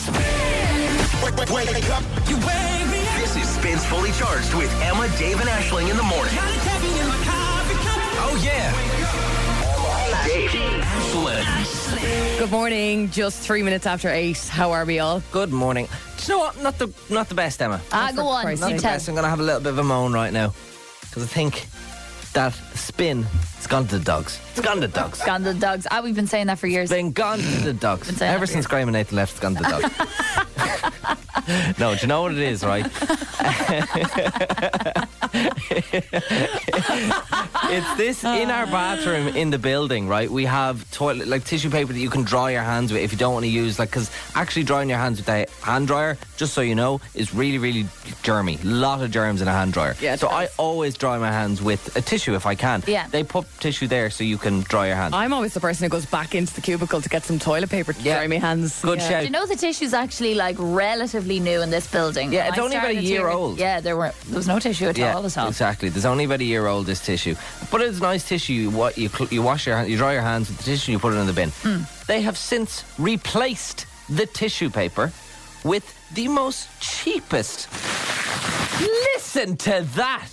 F: This is Spins Fully Charged with Emma, Dave, and Ashling in the morning. Oh, yeah. Dave, Ashling.
C: Good morning. Just three minutes after eight. How are we all?
D: Good morning. Do you know what? Not the not the best, Emma.
E: Ah,
C: for
E: go on.
C: Christ's
D: Not
E: You
D: the
E: tell.
D: best. I'm going to have a little bit of a moan right now because I think that spin it's gone to the dogs. It's gone to the dogs.
E: Gone to the dogs. Ah, we've been saying that for years.
D: Been gone to the dogs.
E: Been saying
D: Ever
E: that for
D: since
E: years.
D: Graham and Nathan left, it's gone to the dogs. No, do you know what it is, right? It's this in our bathroom in the building, right? We have toilet like tissue paper that you can dry your hands with if you don't want to use like because actually drying your hands with a hand dryer, just so you know, is really really germy. Lot of germs in a hand dryer.
C: Yeah, it
D: so
C: does.
D: I always dry my hands with a tissue if I can.
E: Yeah.
D: They put tissue there so you can dry your hands.
C: I'm always the person who goes back into the cubicle to get some toilet paper to
D: Yeah.
C: dry my hands.
D: Good
C: Yeah.
D: shout.
E: You know the tissue's actually like relatively new in this building.
D: Yeah,
E: When
D: it's
E: I
D: only about a
E: started
D: year
E: here-
D: old.
E: Yeah, there were there was no tissue at all at all.
D: exactly. There's only about a year old this tissue, but it's nice tissue. You what you cl- you wash your hand, you dry your hands with the tissue, and you put it in the bin.
E: Hmm.
D: They have since replaced the tissue paper with the most cheapest. Listen to that.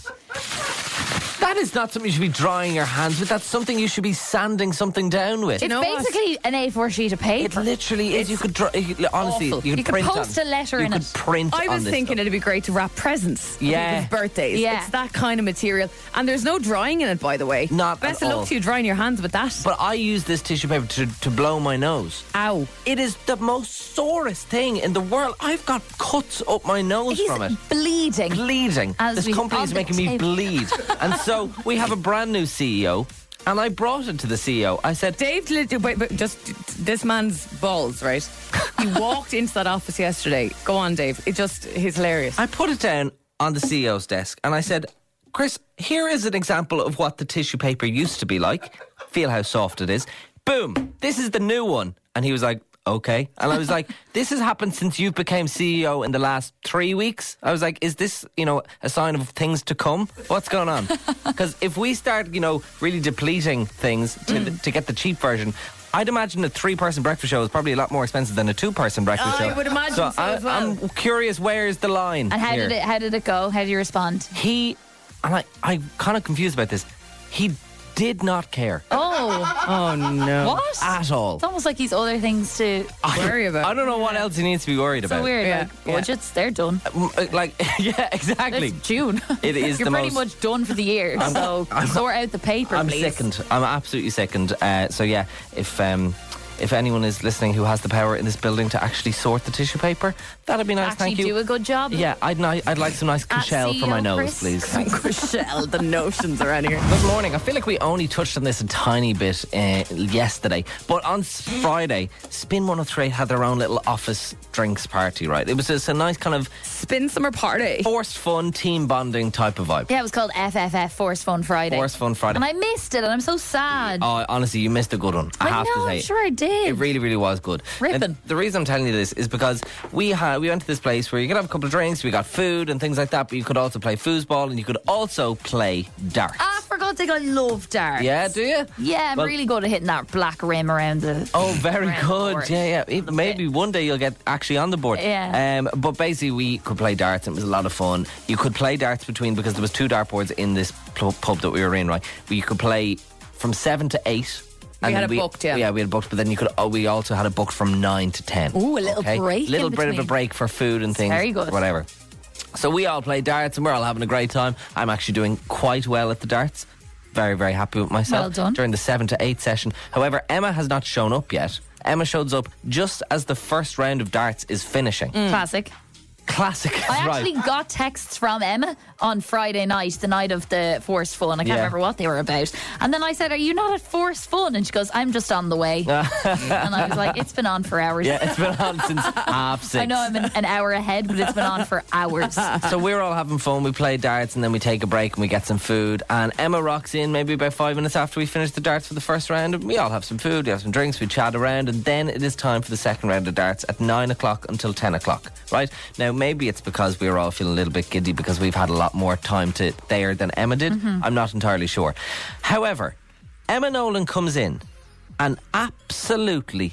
D: That is not something you should be drying your hands with. That's something you should be sanding something down with.
E: It's
C: know what?
E: basically an A four sheet of
D: It
E: paper.
D: literally is. You could dry, you- honestly,
C: awful.
D: you could
E: You could
D: print
E: post
D: on,
E: a letter
D: you
E: in
D: could
E: it.
D: print
C: I
D: on
C: was
D: this
C: thinking
D: stuff.
C: it'd be great to wrap presents for
D: Yeah.
C: people's birthdays.
E: Yeah.
C: It's that kind of material. And there's no drying in it, by the way.
D: Not
C: Best
D: at
C: of
D: all.
C: luck to you drying your hands with that.
D: But I use this tissue paper to, to blow my nose.
C: Ow.
D: It is the most sorest thing in the world. I've got cuts up my nose
E: He's
D: from it.
E: bleeding.
D: Bleeding.
E: As
D: This
E: we-
D: company
E: on
D: is
E: the
D: making me
E: table.
D: bleed. And so we have a brand new C E O. And I brought it to the C E O. I said,
C: Dave, lit- wait, wait, just this man's balls, right? He walked into that office yesterday. Go on, Dave. It just, he's hilarious.
D: I put it down on the C E O's desk and I said, Chris, here is an example of what the tissue paper used to be like. Feel how soft it is. Boom. This is the new one. And he was like, okay. And I was like, this has happened since you became C E O in the last three weeks. I was like, is this, you know, a sign of things to come? What's going on? Because if we start, you know, really depleting things to,
C: Mm.
D: to get the cheap version, I'd imagine a three-person breakfast show is probably a lot more expensive than a two-person breakfast
C: I
D: show.
C: would imagine so
D: I,
C: as well.
D: I'm curious, where's the line?
E: And how
D: here?
E: did it how did it go? How did you respond?
D: He, and I, I'm kind of confused about this. He did not care
E: Oh,
C: Oh, no.
E: what?
D: at all.
E: It's almost like he's other things to.
C: Worry about.
D: I don't know what else he needs to be worried
E: So
D: about.
E: weird.
C: Yeah,
E: Like
C: yeah.
E: budgets, they're done.
D: Mm, uh, Like, yeah, exactly.
E: It's June.
D: It is
E: You're
D: the
E: pretty
D: most-
E: much done for the year. so sort out the paper,
D: I'm
E: please.
D: sickened. I'm absolutely sickened. Uh, so yeah, if um, if anyone is listening who has the power in this building to actually sort the tissue paper, that'd be nice.
E: Actually,
D: Thank you.
E: do a good job.
D: Yeah, I'd ni- I'd like some nice Cushelle for my
E: C E O
D: nose,
E: Chris.
D: please.
C: Michelle, the notions around here.
D: Good morning. I feel like we only touched on this a tiny bit uh, yesterday, but on s- Friday, Spin one oh three had their own little office drinks party, right? It was just a nice kind of
C: Spin summer party.
D: forced fun, team bonding type of vibe.
E: Yeah, it was called F F F, Force Fun Friday.
D: Forced Fun Friday.
E: And I missed it, and I'm so sad.
D: Oh, honestly, you missed a good one. I,
E: I
D: have
E: know,
D: to say.
E: I'm sure I did.
D: It really, really was good.
E: Ripping.
D: And the reason I'm telling you this is because we had we went to this place where you could have a couple of drinks, we got food and things like that, but you could also play foosball and you could also play darts.
E: Ah, for God's sake, I love darts.
D: Yeah, do you?
E: Yeah, I'm
D: Well-
E: really good at hitting that black rim around the.
D: Oh, very
E: around the
D: good.
E: board.
D: Yeah, yeah. Even- Maybe one day you'll get actually on the board.
E: Yeah.
D: Um, but basically, we could play darts. And it was a lot of fun. You could play darts between because there was two dartboards in this pl- pub that we were in. Right, where you could play from seven to eight.
C: We had
D: then
C: it booked, yeah.
D: Yeah, we had it booked, but then you could. Oh, we also had it booked from nine to ten.
E: Ooh, a little break
D: little
E: in
D: bit of a
E: between.
D: break for food and things.
E: very good.
D: Whatever. So we all play darts and we're all having a great time. I'm actually doing quite well at the darts. Very, very happy with myself.
E: Well done.
D: During the seven to eight session. However, Emma has not shown up yet. Emma shows up just as the first round of darts is finishing.
E: Classic.
D: Classic.
E: I
D: right.
E: actually got texts from Emma on Friday night, the night of the Forced Fun. I can't
D: Yeah.
E: remember what they were about. And then I said, "Are you not at Forced Fun?" And she goes, "I'm just on the way." And I was like, "It's been on for hours."
D: Yeah, it's been on since half six.
E: I know I'm an, an hour ahead, but it's been on for hours.
D: So we're all having fun. We play darts and then we take a break and we get some food. And Emma rocks in maybe about five minutes after we finish the darts for the first round. And we all have some food, we have some drinks, we chat around. And then it is time for the second round of darts at nine o'clock until ten o'clock. Right? Now, maybe it's because we were all feeling a little bit giddy because we've had a lot more time to there than Emma did.
E: Mm-hmm.
D: I'm not entirely sure. However, Emma Nolan comes in and absolutely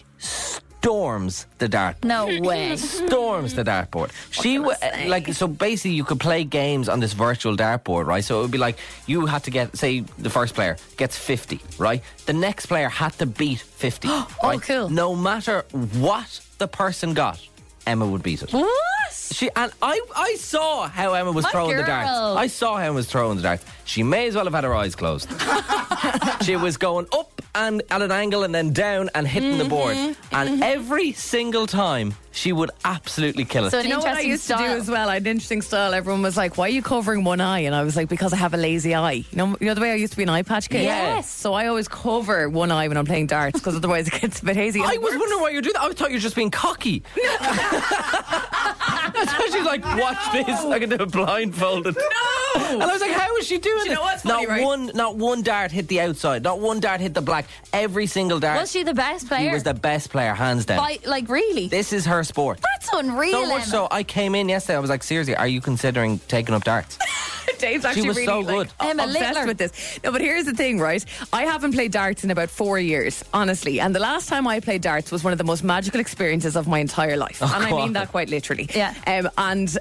D: storms the dartboard.
E: No way.
D: Storms the dartboard. She w- like so basically you could play games on this virtual dartboard, right? So it would be like you had to get, say, the first player gets fifty, right? The next player had to beat fifty.
E: Oh,
D: right?
E: cool.
D: No matter what the person got, Emma would beat it.
E: What?
D: She and I, I saw how Emma was
E: My
D: throwing the darts.
E: girl.
D: I saw how Emma was throwing the darts. She may as well have had her eyes closed. She was going up and at an angle and then down and hitting the board. And every single time, she would absolutely kill it.
E: So an
C: You know what I
E: interesting
C: used
E: style.
C: to do as well? I had an interesting style. Everyone was like, why are you covering one eye? And I was like, because I have a lazy eye. You know, you know the way I used to be an eye patch kid?
E: Yes.
C: So I always cover one eye when I'm playing darts because otherwise it gets a bit hazy.
D: I was wondering why you're doing that. I thought you were just being cocky. That's how she's like, watch this. I can do it blindfolded.
C: No!
D: And I was like, how is she doing
C: Do you
D: this?
C: know what's funny,
D: not
C: right?
D: one, not one dart hit the outside. Not one dart hit the black. Every single dart.
E: Was she the best player?
D: She was the best player, hands down.
E: By, like, really?
D: This is her sport.
E: That's unreal,
D: So much
E: Emma.
D: so, I came in yesterday. I was like, seriously, are you considering taking up darts?
C: Dave's actually
D: was
C: really
D: so
C: like,
D: good.
E: Emma
C: obsessed
E: Littler.
C: with this. No, but here's the thing, right? I haven't played darts in about four years, honestly. And the last time I played darts was one of the most magical experiences of my entire life. and I
D: go
C: mean
D: on.
C: that quite literally.
E: Yeah.
C: Um, and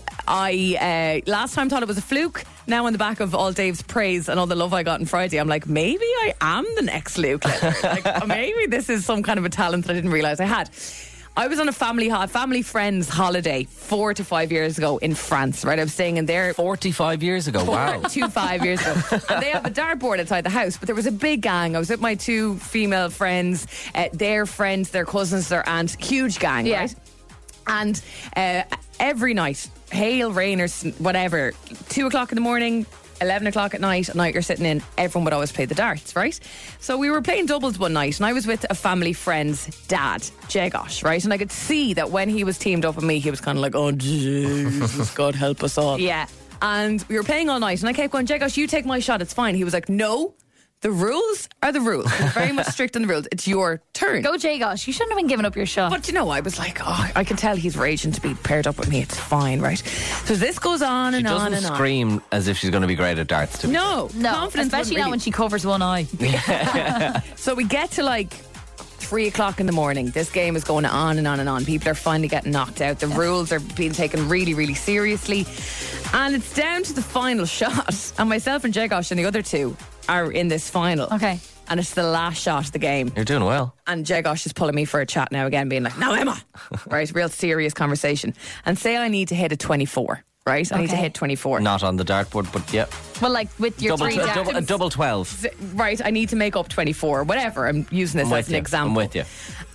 C: I uh, last time thought it was a fluke. Now on the back of all Dave's praise and all the love I got on Friday, I'm like, maybe I am the next Luke Littler. Like, maybe this is some kind of a talent that I didn't realise I had. I was on a family ho- family friends holiday four to five years ago in France, right? I was staying in their
D: forty-five years ago, wow.
C: two five years ago. And they have a dartboard outside the house, but there was a big gang. I was with my two female friends, uh, their friends, their cousins, their aunt, huge gang,
E: Yeah.
C: right? And uh, every night, hail, rain, or s- whatever, two o'clock in the morning, eleven o'clock at night, at night you're sitting in, everyone would always play the darts, right? So we were playing doubles one night and I was with a family friend's dad, Jegosh, right? And I could see that when he was teamed up with me, he was kind of like, oh Jesus, God help us all.
E: Yeah.
C: And we were playing all night and I kept going, Jegosh, you take my shot, it's fine. He was like, no, the rules are the rules. He's very much strict on the rules. It's your turn.
E: Go, Jay Gosh. You shouldn't have been giving up your shot.
C: But you know, I was like, oh, I can tell he's raging to be paired up with me. It's fine, right? So this goes on
D: She
C: and on
D: doesn't
C: and on.
D: scream as if she's going to be great at darts. To be
C: No,
E: no,
C: confidence
E: especially
C: wouldn't
E: not when
C: really-
E: she covers one eye.
C: So we get to like three o'clock in the morning. This game is going on and on and on. People are finally getting knocked out. The rules are being taken really, really seriously. And it's down to the final shot. And myself and Jegosh and the other two are in this final.
E: Okay.
C: And it's the last shot of the game.
D: You're doing well.
C: And Jegosh is pulling me for a chat now again, being like, no, Emma. Right, real serious conversation. And say I need to hit a twenty-four, right? I need to
E: Okay.
C: hit twenty-four.
D: Not on the dartboard, but yeah.
E: Well, like with your
D: Double,
E: three
D: tw-
E: darts.
D: double, a double twelve.
C: Right, I need to make up twenty-four, whatever. I'm using this
D: I'm
C: as
D: with
C: an
D: you.
C: example.
D: I'm with you.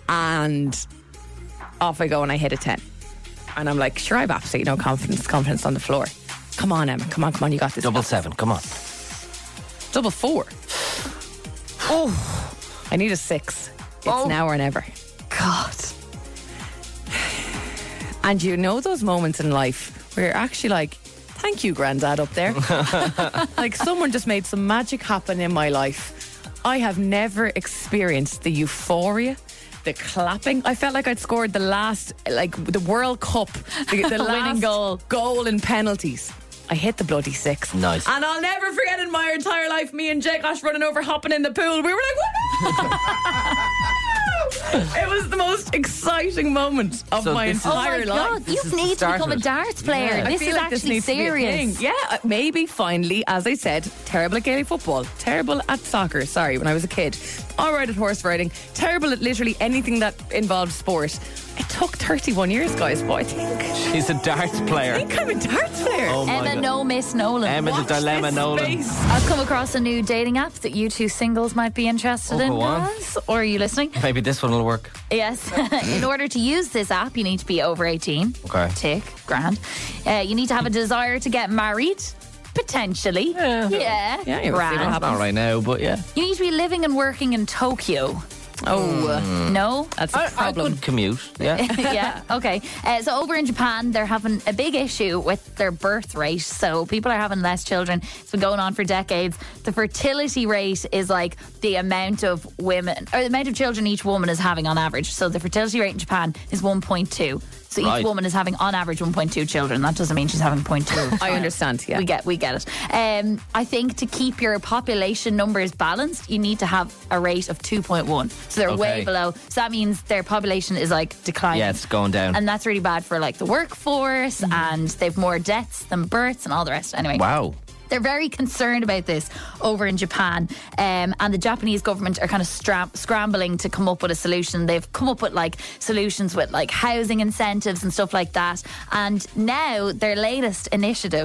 C: And off I go and I hit a ten. And I'm like, sure, I have absolutely no confidence, confidence on the floor. Come on, Emma. Come on, come on. You got this.
D: Double seven, come on.
C: Double four. Oh, I need a six. It's
E: Oh.
C: now or never.
E: God.
C: And you know those moments in life where you're actually like, thank you, Grandad, up there. Like someone just made some magic happen in my life. I have never experienced the euphoria, the clapping. I felt like I'd scored the last, like the World Cup, the, the last
E: Winning goal.
C: goal in penalties. I hit the bloody six.
D: Nice.
C: And I'll never forget in my entire life, me and Jegosh running over, hopping in the pool. We were like, woo! It was the most exciting moment of
D: So
C: my
D: this is-
E: Oh my
C: entire
E: God,
C: life.
E: you
D: is the
E: need to
D: start
E: become a
D: of it.
E: darts player.
C: I
E: This
C: feel
E: is
C: like this
E: actually
C: needs to be a
E: serious.
C: thing. Yeah, uh, maybe finally, as I said, terrible at Gaelic football, terrible at soccer, sorry, when I was a kid, all right at horse riding, terrible at literally anything that involved sport. It took thirty-one years, guys, but I think,
D: She's a darts
C: I
D: player.
C: think I'm a darts player.
D: Oh my
E: Emma,
D: God.
E: no Miss Nolan.
D: Emma the
C: Watch
D: Dilemma
C: this
D: Nolan.
C: space.
E: I've come across a new dating app that you two singles might be interested
D: Oh,
E: in,
D: go on.
E: guys. Or are you listening?
D: Maybe this one will work.
E: Yes. In order to use this app, you need to be over eighteen.
D: Okay.
E: Tick. Grand. Uh, you need to have a desire to get married. Potentially.
D: Yeah.
E: Yeah.
C: Yeah, you'll see what
E: Grand.
C: happens.
D: Not right now, but yeah.
E: You need to be living and working in Tokyo.
C: Oh,
E: No?
C: that's a
D: I, I
C: problem.
D: could commute. Yeah.
E: Yeah, okay. Uh, so over in Japan, they're having a big issue with their birth rate. So people are having less children. It's been going on for decades. The fertility rate is like the amount of women, or the amount of children each woman is having on average. So the fertility rate in Japan is one point two. So each
D: Right.
E: woman is having on average one point two children. That doesn't mean she's having zero point two.
C: I understand, yeah.
E: We get we get it. Um, I think to keep your population numbers balanced, you need to have a rate of two point one. So they're way
D: Okay.
E: below. So that means their population is like declining.
D: Yeah, it's going down.
E: And that's really bad for like the workforce, and they've more deaths than births and all the rest. Anyway,
D: Wow.
E: they're very concerned about this over in Japan, um, and the Japanese government are kind of stra- scrambling to come up with a solution. They've come up with like solutions with like housing incentives and stuff like that. And now their latest initiative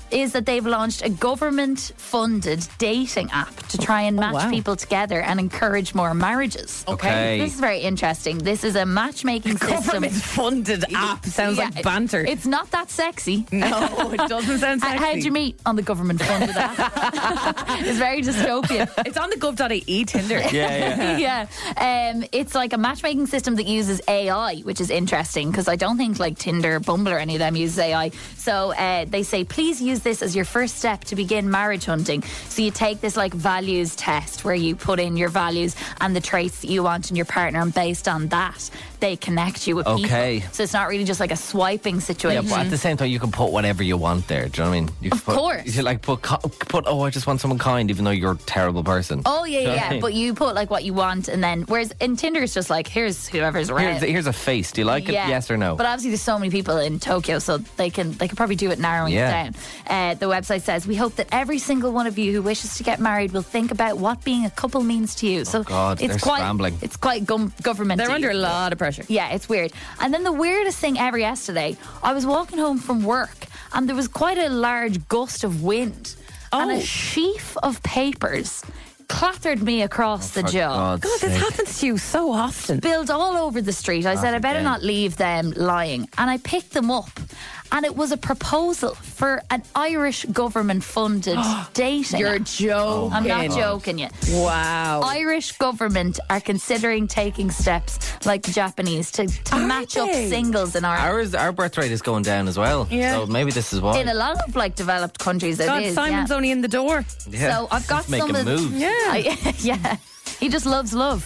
E: is that they've launched a government-funded dating app to try and match
C: wow.
E: people together and encourage more marriages.
D: Okay.
E: This is very interesting. This is a matchmaking system.
C: Government-funded app. Sounds
E: Yeah,
C: like banter.
E: It's not that sexy.
C: No, it doesn't sound
E: How-
C: sexy.
E: How'd you meet? On the government-funded app. It's very dystopian.
C: It's on the gov dot I E Tinder.
D: Yeah, yeah.
E: yeah. Um, it's like a matchmaking system that uses A I, which is interesting because I don't think like Tinder, Bumble or any of them uses A I. So uh, they say, please use this as your first step to begin marriage hunting. So you take this like values test where you put in your values and the traits that you want in your partner, and based on that, they connect you with
D: Okay.
E: people. So it's not really just like a swiping
D: Yeah,
E: situation.
D: but at the same time, you can put whatever you want there. Do you know what I mean? You
E: Of
D: put,
E: course.
D: You should like put, co- put, oh, I just want someone kind, even though you're a terrible person.
E: Oh yeah,
D: Do you know
E: yeah,
D: what I
E: yeah.
D: mean?
E: But you put like what you want, and then whereas in Tinder it's just like here's whoever's around.
D: Here's, here's a face. Do you like it? Yes or no?
E: But obviously, there's so many people in Tokyo, so they can they can probably do it narrowing
D: Yeah.
E: it down. Uh, the website says, "We hope that every single one of you who wishes to get married will think about what being a couple means to you." So
D: Oh, God,
E: it's
D: they're
E: quite
D: scrambling.
E: it's quite gum- government.
C: They're under a lot of pressure.
E: Yeah, it's weird. And then the weirdest thing ever yesterday, I was walking home from work, and there was quite a large gust of wind, and
C: Oh.
E: a sheaf of papers clattered me across the
D: For
E: jaw.
D: God's
C: God, this
D: sake.
C: happens to you so often.
E: Spilled all over the street. I said, I better
D: again.
E: not leave them lying. And I picked them up. And it was a proposal for an Irish government funded dating.
C: You're
E: app.
C: joking.
E: I'm not joking you.
C: Wow.
E: Irish government are considering taking steps like the Japanese to, to
C: Are
E: match up
C: they?
E: singles in Ireland.
D: Ours, our birth rate is going down as well.
C: Yeah.
D: So maybe this is why.
E: In a lot of like developed countries, it
C: God,
E: is.
C: Simon's
E: yeah.
C: only in the door.
D: yeah.
E: So I've got
D: Just making
E: some of
D: moves.
C: Yeah.
E: I, yeah. He just loves love.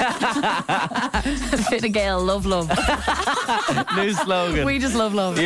E: Fine Gael, love, love.
D: New slogan.
E: We just love love.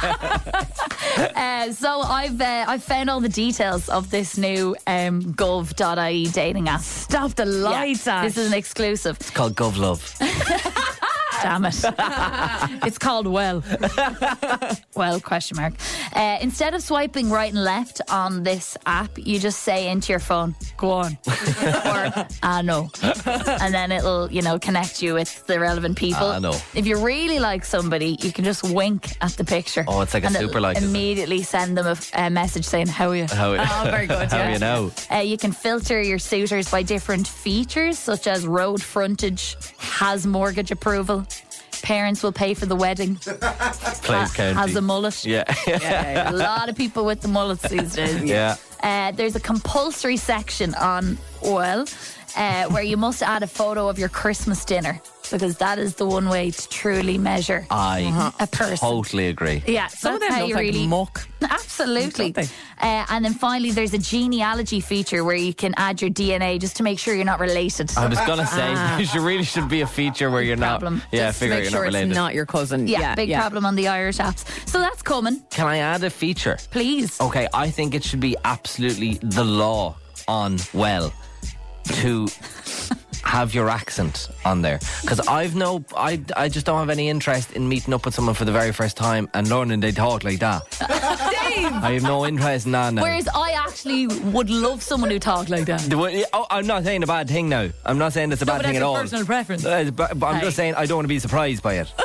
E: uh, so I've uh, I've found all the details of this new um, gov dot I E dating app.
C: Stop the lights,
E: Yeah,
C: Ash.
E: this is an exclusive.
D: It's called Gov Love.
E: Damn it. It's called Well. Well, question mark. Uh, instead of swiping right and left on this app, you just say into your phone, go on. Or, ah, no. And then it'll, you know, connect you with the relevant people.
D: Ah, no.
E: If you really like somebody, you can just wink at the picture.
D: Oh, it's like a
E: and it'll
D: super like, is it?
E: immediately send them a, a message saying, how are you?
D: How,
C: Oh, very good.
D: how
C: Yeah.
D: you know?
E: Uh, you can filter your suitors by different features, such as road frontage, has mortgage approval, parents will pay for the wedding,
D: Plays
E: ha-
D: County.
E: has a mullet.
D: Yeah.
E: A lot of people with the mullets these days.
D: Yeah.
E: Uh, there's a compulsory section on Well uh, where you must add a photo of your Christmas dinner, because that is the one way to truly measure
D: I
E: a person.
D: totally agree.
E: Yeah,
C: Some of
E: that's
C: them
E: how
C: look
E: you
C: like
E: really
C: muck.
E: Absolutely.
C: Don't
E: Uh, and then finally, there's a genealogy feature where you can add your D N A just to make sure you're not related.
D: I was gonna say there really should be a feature where you're not.
E: Problem.
D: Yeah,
C: Just
D: figure out
C: make
D: you're
C: sure
D: not related.
C: it's not your cousin.
E: yeah,
C: Yeah,
E: big
C: yeah.
E: problem on the Irish apps. So that's coming,
D: Can I add a feature?
E: please.
D: Okay, I think it should be absolutely the law on Well to have your accent on there, because I've no, I, I just don't have any interest in meeting up with someone for the very first time and learning they talk like that. I have no interest in that now.
E: Whereas I actually would love someone who talked like that.
D: The way- oh, I'm not saying a bad thing now. I'm not saying it's a bad
E: but
D: thing
E: that's
D: at
E: a
D: all.
E: personal preference.
D: Uh, but, but I'm
E: Hey.
D: just saying I don't want to be surprised by it.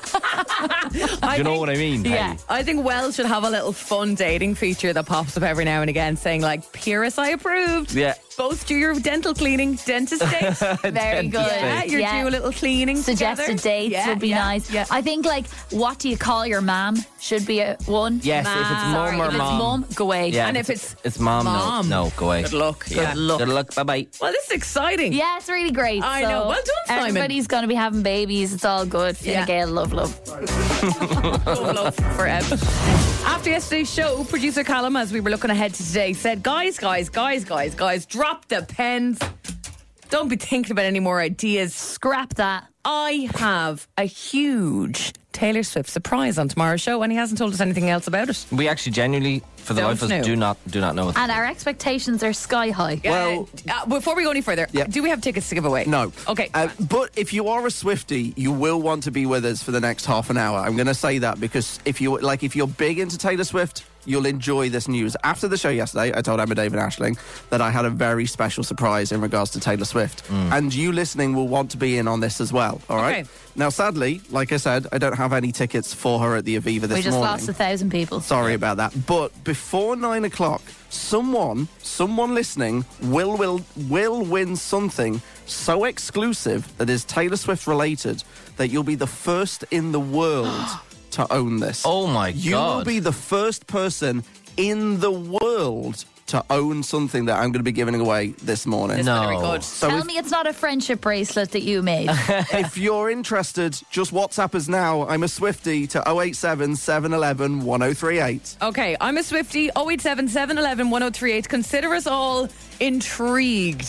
D: Do you know what I mean?
E: Yeah.
D: Hey?
C: I think Well should have a little fun dating feature that pops up every now and again saying like, P R S I approved.
D: Yeah.
C: Both do your dental cleaning, dentist dates.
E: Very good.
C: Yeah, you're
E: Yeah.
C: due a little cleaning
E: Suggested
C: together.
E: dates
C: Yeah,
E: would be
C: yeah,
E: nice.
C: Yeah.
E: I think like, what do you call your mom should be a one.
D: Yes, if it's
C: Mom.
D: mum
E: Sorry,
D: or
E: if it's
D: mom.
E: mum, go away.
D: Yeah,
C: And if it's
D: it's mom,
C: mom,
D: no, no, go away.
C: Good luck. Yeah.
E: Good luck.
D: Good luck. Bye bye.
C: Well, this is exciting.
E: Yeah, it's really great.
C: I
E: So
C: know. Well done, Simon.
E: Everybody's going to be having babies. It's all good. Fine
C: Yeah.
E: Gael, love, love.
C: Love, love forever. After yesterday's show, producer Callum, as we were looking ahead to today, said, guys, guys, guys, guys, guys, drop the pens. Don't be thinking about any more ideas.
E: Scrap that.
C: I have a huge Taylor Swift surprise on tomorrow's show, and he hasn't told us anything else about it.
D: We actually genuinely, for the
C: Don't
D: life of
C: know.
D: us, do not do not know.
E: And our expectations are sky high.
G: Well-
C: Uh, uh, before we go any further,
G: Yeah.
C: do we have tickets to give away?
G: No.
C: Okay.
G: Uh, but if you are a Swiftie, you will want to be with us for the next half an hour. I'm going to say that because if you like, if you're big into Taylor Swift, you'll enjoy this news. After the show yesterday, I told Emma, David, Ashling that I had a very special surprise in regards to Taylor Swift, and you listening will want to be in on this as well. All right.
C: Okay.
G: Now, sadly, like I said, I don't have any tickets for her at the Aviva this
E: We just
G: morning.
E: lost a thousand people.
G: Sorry about that. But before before nine o'clock, someone, someone listening will will will win something so exclusive that is Taylor Swift related that you'll be the first in the world to own this.
D: Oh my
G: You
D: God.
G: will be the first person in the world to own something that I'm going to be giving away this morning.
C: This better be
D: No.
C: good.
G: So
E: Tell
G: if,
E: me it's not a friendship bracelet that you made.
G: if you're interested, just WhatsApp us now. I'm a Swiftie to oh eight seven, seven one one, one oh three eight.
C: Okay, I'm a Swiftie, oh eight seven, seven one one, one oh three eight. Consider us all intrigued.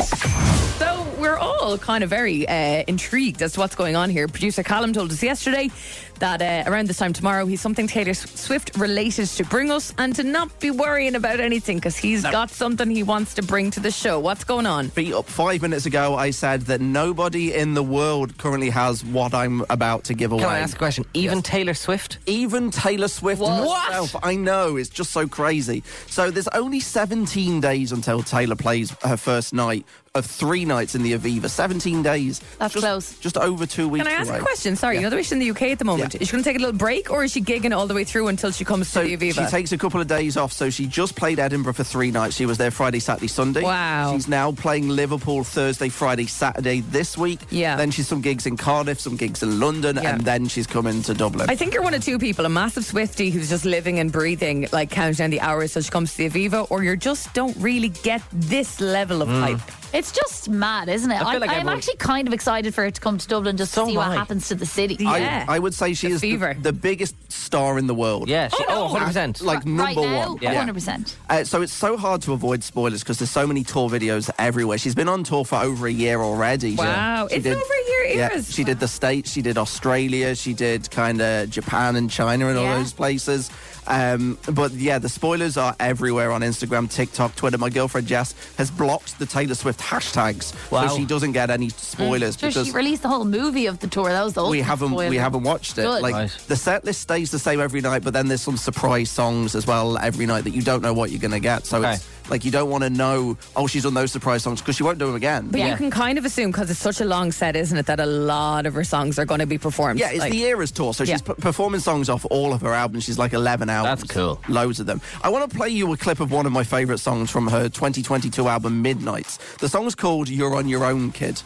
C: So we're all kind of very uh, intrigued as to what's going on here. Producer Callum told us yesterday that uh, around this time tomorrow he's something Taylor Swift related to bring us, and to not be worrying about anything because he's got something he wants to bring to the show. What's going on?
G: Feet up. Five minutes ago, I said that nobody in the world currently has what I'm about to give away.
D: Can I ask a question? Even Taylor Swift?
G: Even Taylor Swift
C: What?
G: herself. I know, it's just so crazy. So there's only seventeen days until Taylor plays her first night of three nights in the Aviva. seventeen days.
E: That's
G: just,
E: close.
G: Just over two weeks
C: Can I ask
G: away.
C: a question? Sorry,
G: Yeah.
C: you know that she's in the U K at the moment.
G: Yeah.
C: Is she going to take a little break, or is she gigging all the way through until she comes
G: So
C: to the Aviva?
G: she takes a couple of days off. So she just played Edinburgh for three nights. She was there Friday, Saturday, Sunday.
C: Wow.
G: She's now playing Liverpool Thursday, Friday, Saturday this week.
C: Yeah.
G: Then she's some gigs in Cardiff, some gigs in London,
C: Yeah.
G: and then she's coming to Dublin.
C: I think you're one of two people, a massive Swiftie who's just living and breathing, like counting down the hours till she comes to the Aviva, or you just don't really get this level of hype.
E: It's just mad, isn't it?
D: I feel
E: I'm,
D: like
E: I'm
D: everyone-
E: actually kind of excited for her to come to Dublin just
D: So
E: to see
D: am
E: what
D: I.
E: happens to the city.
C: Yeah.
G: I, I would say she
C: The
G: is the,
C: fever.
G: the biggest star in the world.
D: Yeah, she, oh, one hundred percent.
G: Like
E: right
G: number
E: now,
G: one.
E: one hundred percent.
G: Uh, so it's so hard to avoid spoilers because there's so many tour videos everywhere. She's been on tour for over a year already.
C: Wow,
G: She
C: it's over a year,
G: Yeah,
C: Iris.
G: she did the States, she did Australia, she did kind of Japan and China and all
E: Yeah.
G: those places. Um, but yeah, the spoilers are everywhere on Instagram, TikTok, Twitter. My girlfriend Jess has blocked the Taylor Swift hashtags
D: Wow.
G: so she doesn't get any spoilers
E: Sure,
G: because
E: she released the whole movie of the tour. That was the
G: we
E: ultimate
G: haven't
E: spoiler.
G: we haven't watched it.
E: Good.
G: Like
D: Right.
G: the set list stays the same every night, but then there's some surprise songs as well every night that you don't know what you're going to get. So
D: Okay.
G: it's like you don't want to know. Oh, she's on those surprise songs because she won't do them again.
C: But
E: Yeah.
C: you can kind of assume, because it's such a long set, isn't it, that a lot of her songs are going to be performed.
G: Yeah, it's
C: Like-
G: the Eras tour, so
C: Yeah.
G: she's p- performing songs off all of her albums. She's like eleven albums.
D: That's cool.
G: Loads of them. I want to play you a clip of one of my favourite songs from her twenty twenty-two album, Midnights. The song's called You're On Your Own, Kid.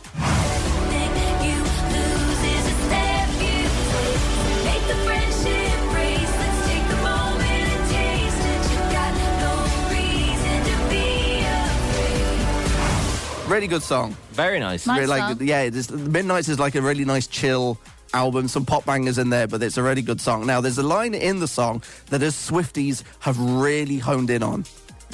G: Really good song.
D: Very nice.
E: Nice
G: Really, like,
E: song.
G: yeah, it is, Midnights is like a really nice chill album, some pop bangers in there, but it's a really good song. Now, there's a line in the song that us Swifties have really honed in on.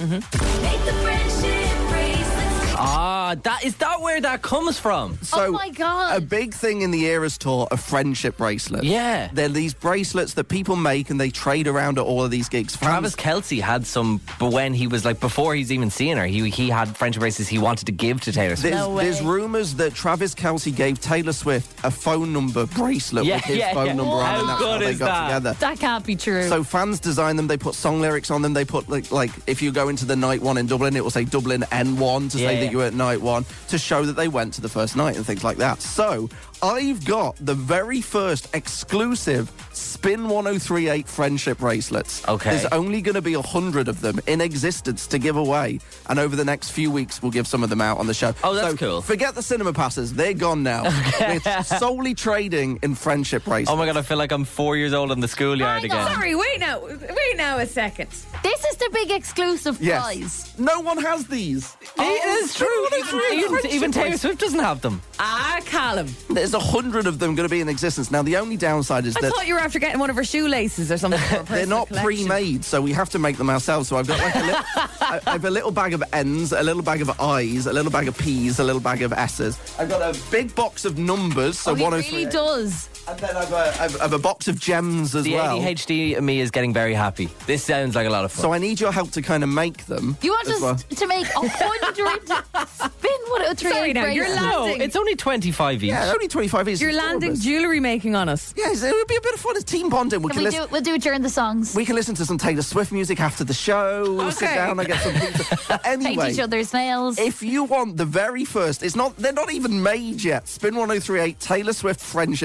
D: Ah, that is that where that comes from?
G: So,
E: Oh my God.
G: a big thing in the Eras tour are friendship bracelets.
D: Yeah.
G: They're these bracelets that people make and they trade around at all of these gigs.
D: Travis
G: Fans-
D: Kelce had some, but when he was like, before he's even seen her, he he had friendship bracelets he wanted to give to Taylor Swift.
G: There's,
E: No way.
G: there's rumours that Travis Kelce gave Taylor Swift a phone number bracelet
D: Yeah,
G: with his
D: yeah,
G: phone
D: yeah.
G: number on,
D: How
G: and that's
D: good
G: how they
D: is
G: got
D: that?
G: together.
E: That can't be true.
G: So fans design them. They put song lyrics on them. They put like like if you go into the night one in Dublin, it will say Dublin N one to
D: Yeah,
G: say
D: yeah.
G: that you were at night one to show that they went to the first night and things like that. So I've got the very first exclusive Spin one oh three eight friendship bracelets.
D: Okay.
G: There's only going to be a hundred of them in existence to give away, and over the next few weeks we'll give some of them out on the show.
D: Oh, that's
G: so
D: cool.
G: Forget the cinema passes; they're gone now. We're solely trading in friendship bracelets.
D: Oh my god, I feel like I'm four years old in the schoolyard
E: I know.
D: again.
C: Sorry, wait now. Wait now a second.
E: this is the big exclusive
G: Yes.
E: prize.
G: No one has these.
D: It is true. Even, even, even Taylor Swift doesn't have them.
C: Ah, Callum.
G: There's a hundred of them going to be in existence. Now, the only downside is
C: I
G: that
C: thought you were after getting one of her shoelaces or something. for a
G: they're
C: personal
G: not
C: collection.
G: pre-made, so we have to make them ourselves. So I've got like a little, I I have a little bag of N's, a little bag of I's, a little bag of P's, a little bag of S's. I've got a big box of numbers, so
E: Oh, he
G: one oh
E: really
G: three,
E: does.
G: and then I've a, I've, I've a box of gems as
D: The
G: well.
D: A D H D in me is getting very happy. This sounds like a lot of fun.
G: So I need your help to kind of make them.
E: You want
G: as
E: us
G: well.
E: to make a hundred spin one oh three
C: Sorry
E: eight
C: now, you're
E: bracelets?
C: la-
D: no,
C: landing.
D: it's only twenty-five each.
G: Yeah, only twenty-five is.
C: You're landing jewellery making on us.
G: Yes, it would be a bit of fun. It's team bonding. We
E: Can
G: can,
E: we
G: listen.
E: do it? We'll do it during the songs.
G: We can listen to some Taylor Swift music after the show. We'll sit
C: Okay.
G: down and get some pizza. But
E: Paint
G: anyway,
E: each other's nails.
G: if you want the very first, it's not. They're not even made yet. Spin one oh three eight Taylor Swift friendship bracelets.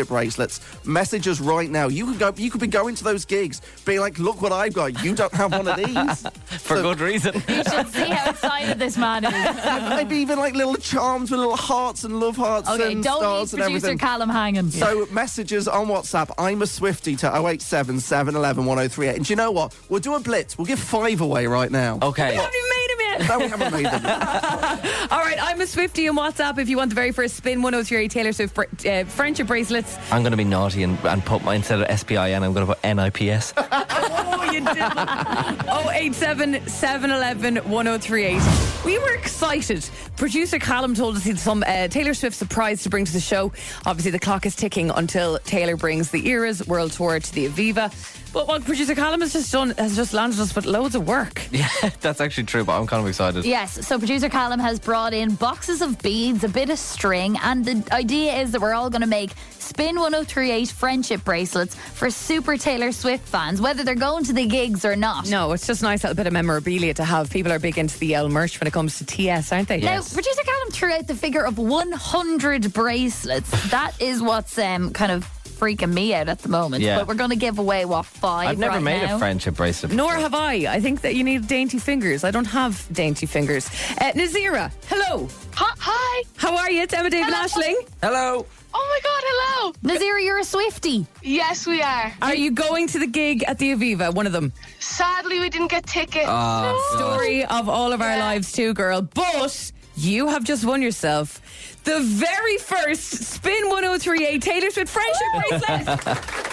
G: bracelets, message us right now. You could go. You could be going to those gigs, being like, "Look what I've got. You don't have one of these."
D: For
G: So-
D: good reason.
E: You should see how excited this man is.
G: Maybe even like little charms with little hearts and love hearts
E: Okay,
G: and
E: don't
G: stars
E: leave
G: and
E: producer
G: everything.
E: Callum hanging.
G: So messages on WhatsApp. I'm a Swiftie to oh eight seven, seven one one, one oh three eight. And do you know what? We'll do a blitz. We'll give five away right now.
D: Okay.
C: We haven't even made him yet.
G: No, we haven't made them.
C: All right, I'm a Swiftie on WhatsApp. If you want the very first spin, one oh three eight Taylor Swift br- uh, friendship bracelets.
D: I'm going to be naughty and, and put mine instead of S P I N, I'm going to put N I P S.
C: Oh, you did. oh eight seven, seven one one, one oh three eight. We were excited. Producer Callum told us he had some uh, Taylor Swift surprise to bring to the show. Obviously, the clock is ticking until Taylor brings the Eras World Tour to the Aviva. But what producer Callum has just done has just landed us with loads of work.
D: Yeah, that's actually true, but I'm kind of excited.
E: Yes, so producer Callum has brought in boxes of beads, a bit of string, and the idea is that we're all going to make Spin one oh three eight friendship bracelets for super Taylor Swift fans, whether they're going to the gigs or not.
C: No, it's just nice, a little bit of memorabilia to have. People are big into the L merch when it comes to T S, aren't they?
E: Now, producer Callum threw out the figure of one hundred bracelets. That is what's um, kind of freaking me out at the moment.
D: Yeah.
E: But we're going to give away, what, five
D: I've never
E: right
D: made
E: now?
D: a friendship bracelet.
C: Nor have I. I think that you need dainty fingers. I don't have dainty fingers. Uh, Nazira, hello.
I: Hi.
C: How are you? It's Emma David Ashling.
D: Hello.
I: Oh my God, hello.
E: Nazira, you're a Swiftie.
I: Yes, we are.
C: Are you going to the gig at the Aviva? One of them.
I: Sadly, we didn't get tickets.
D: Oh,
C: Story of all of our
I: Yeah.
C: lives too, girl. But you have just won yourself the very first Spin one oh three eight Taylor Swift friendship bracelet.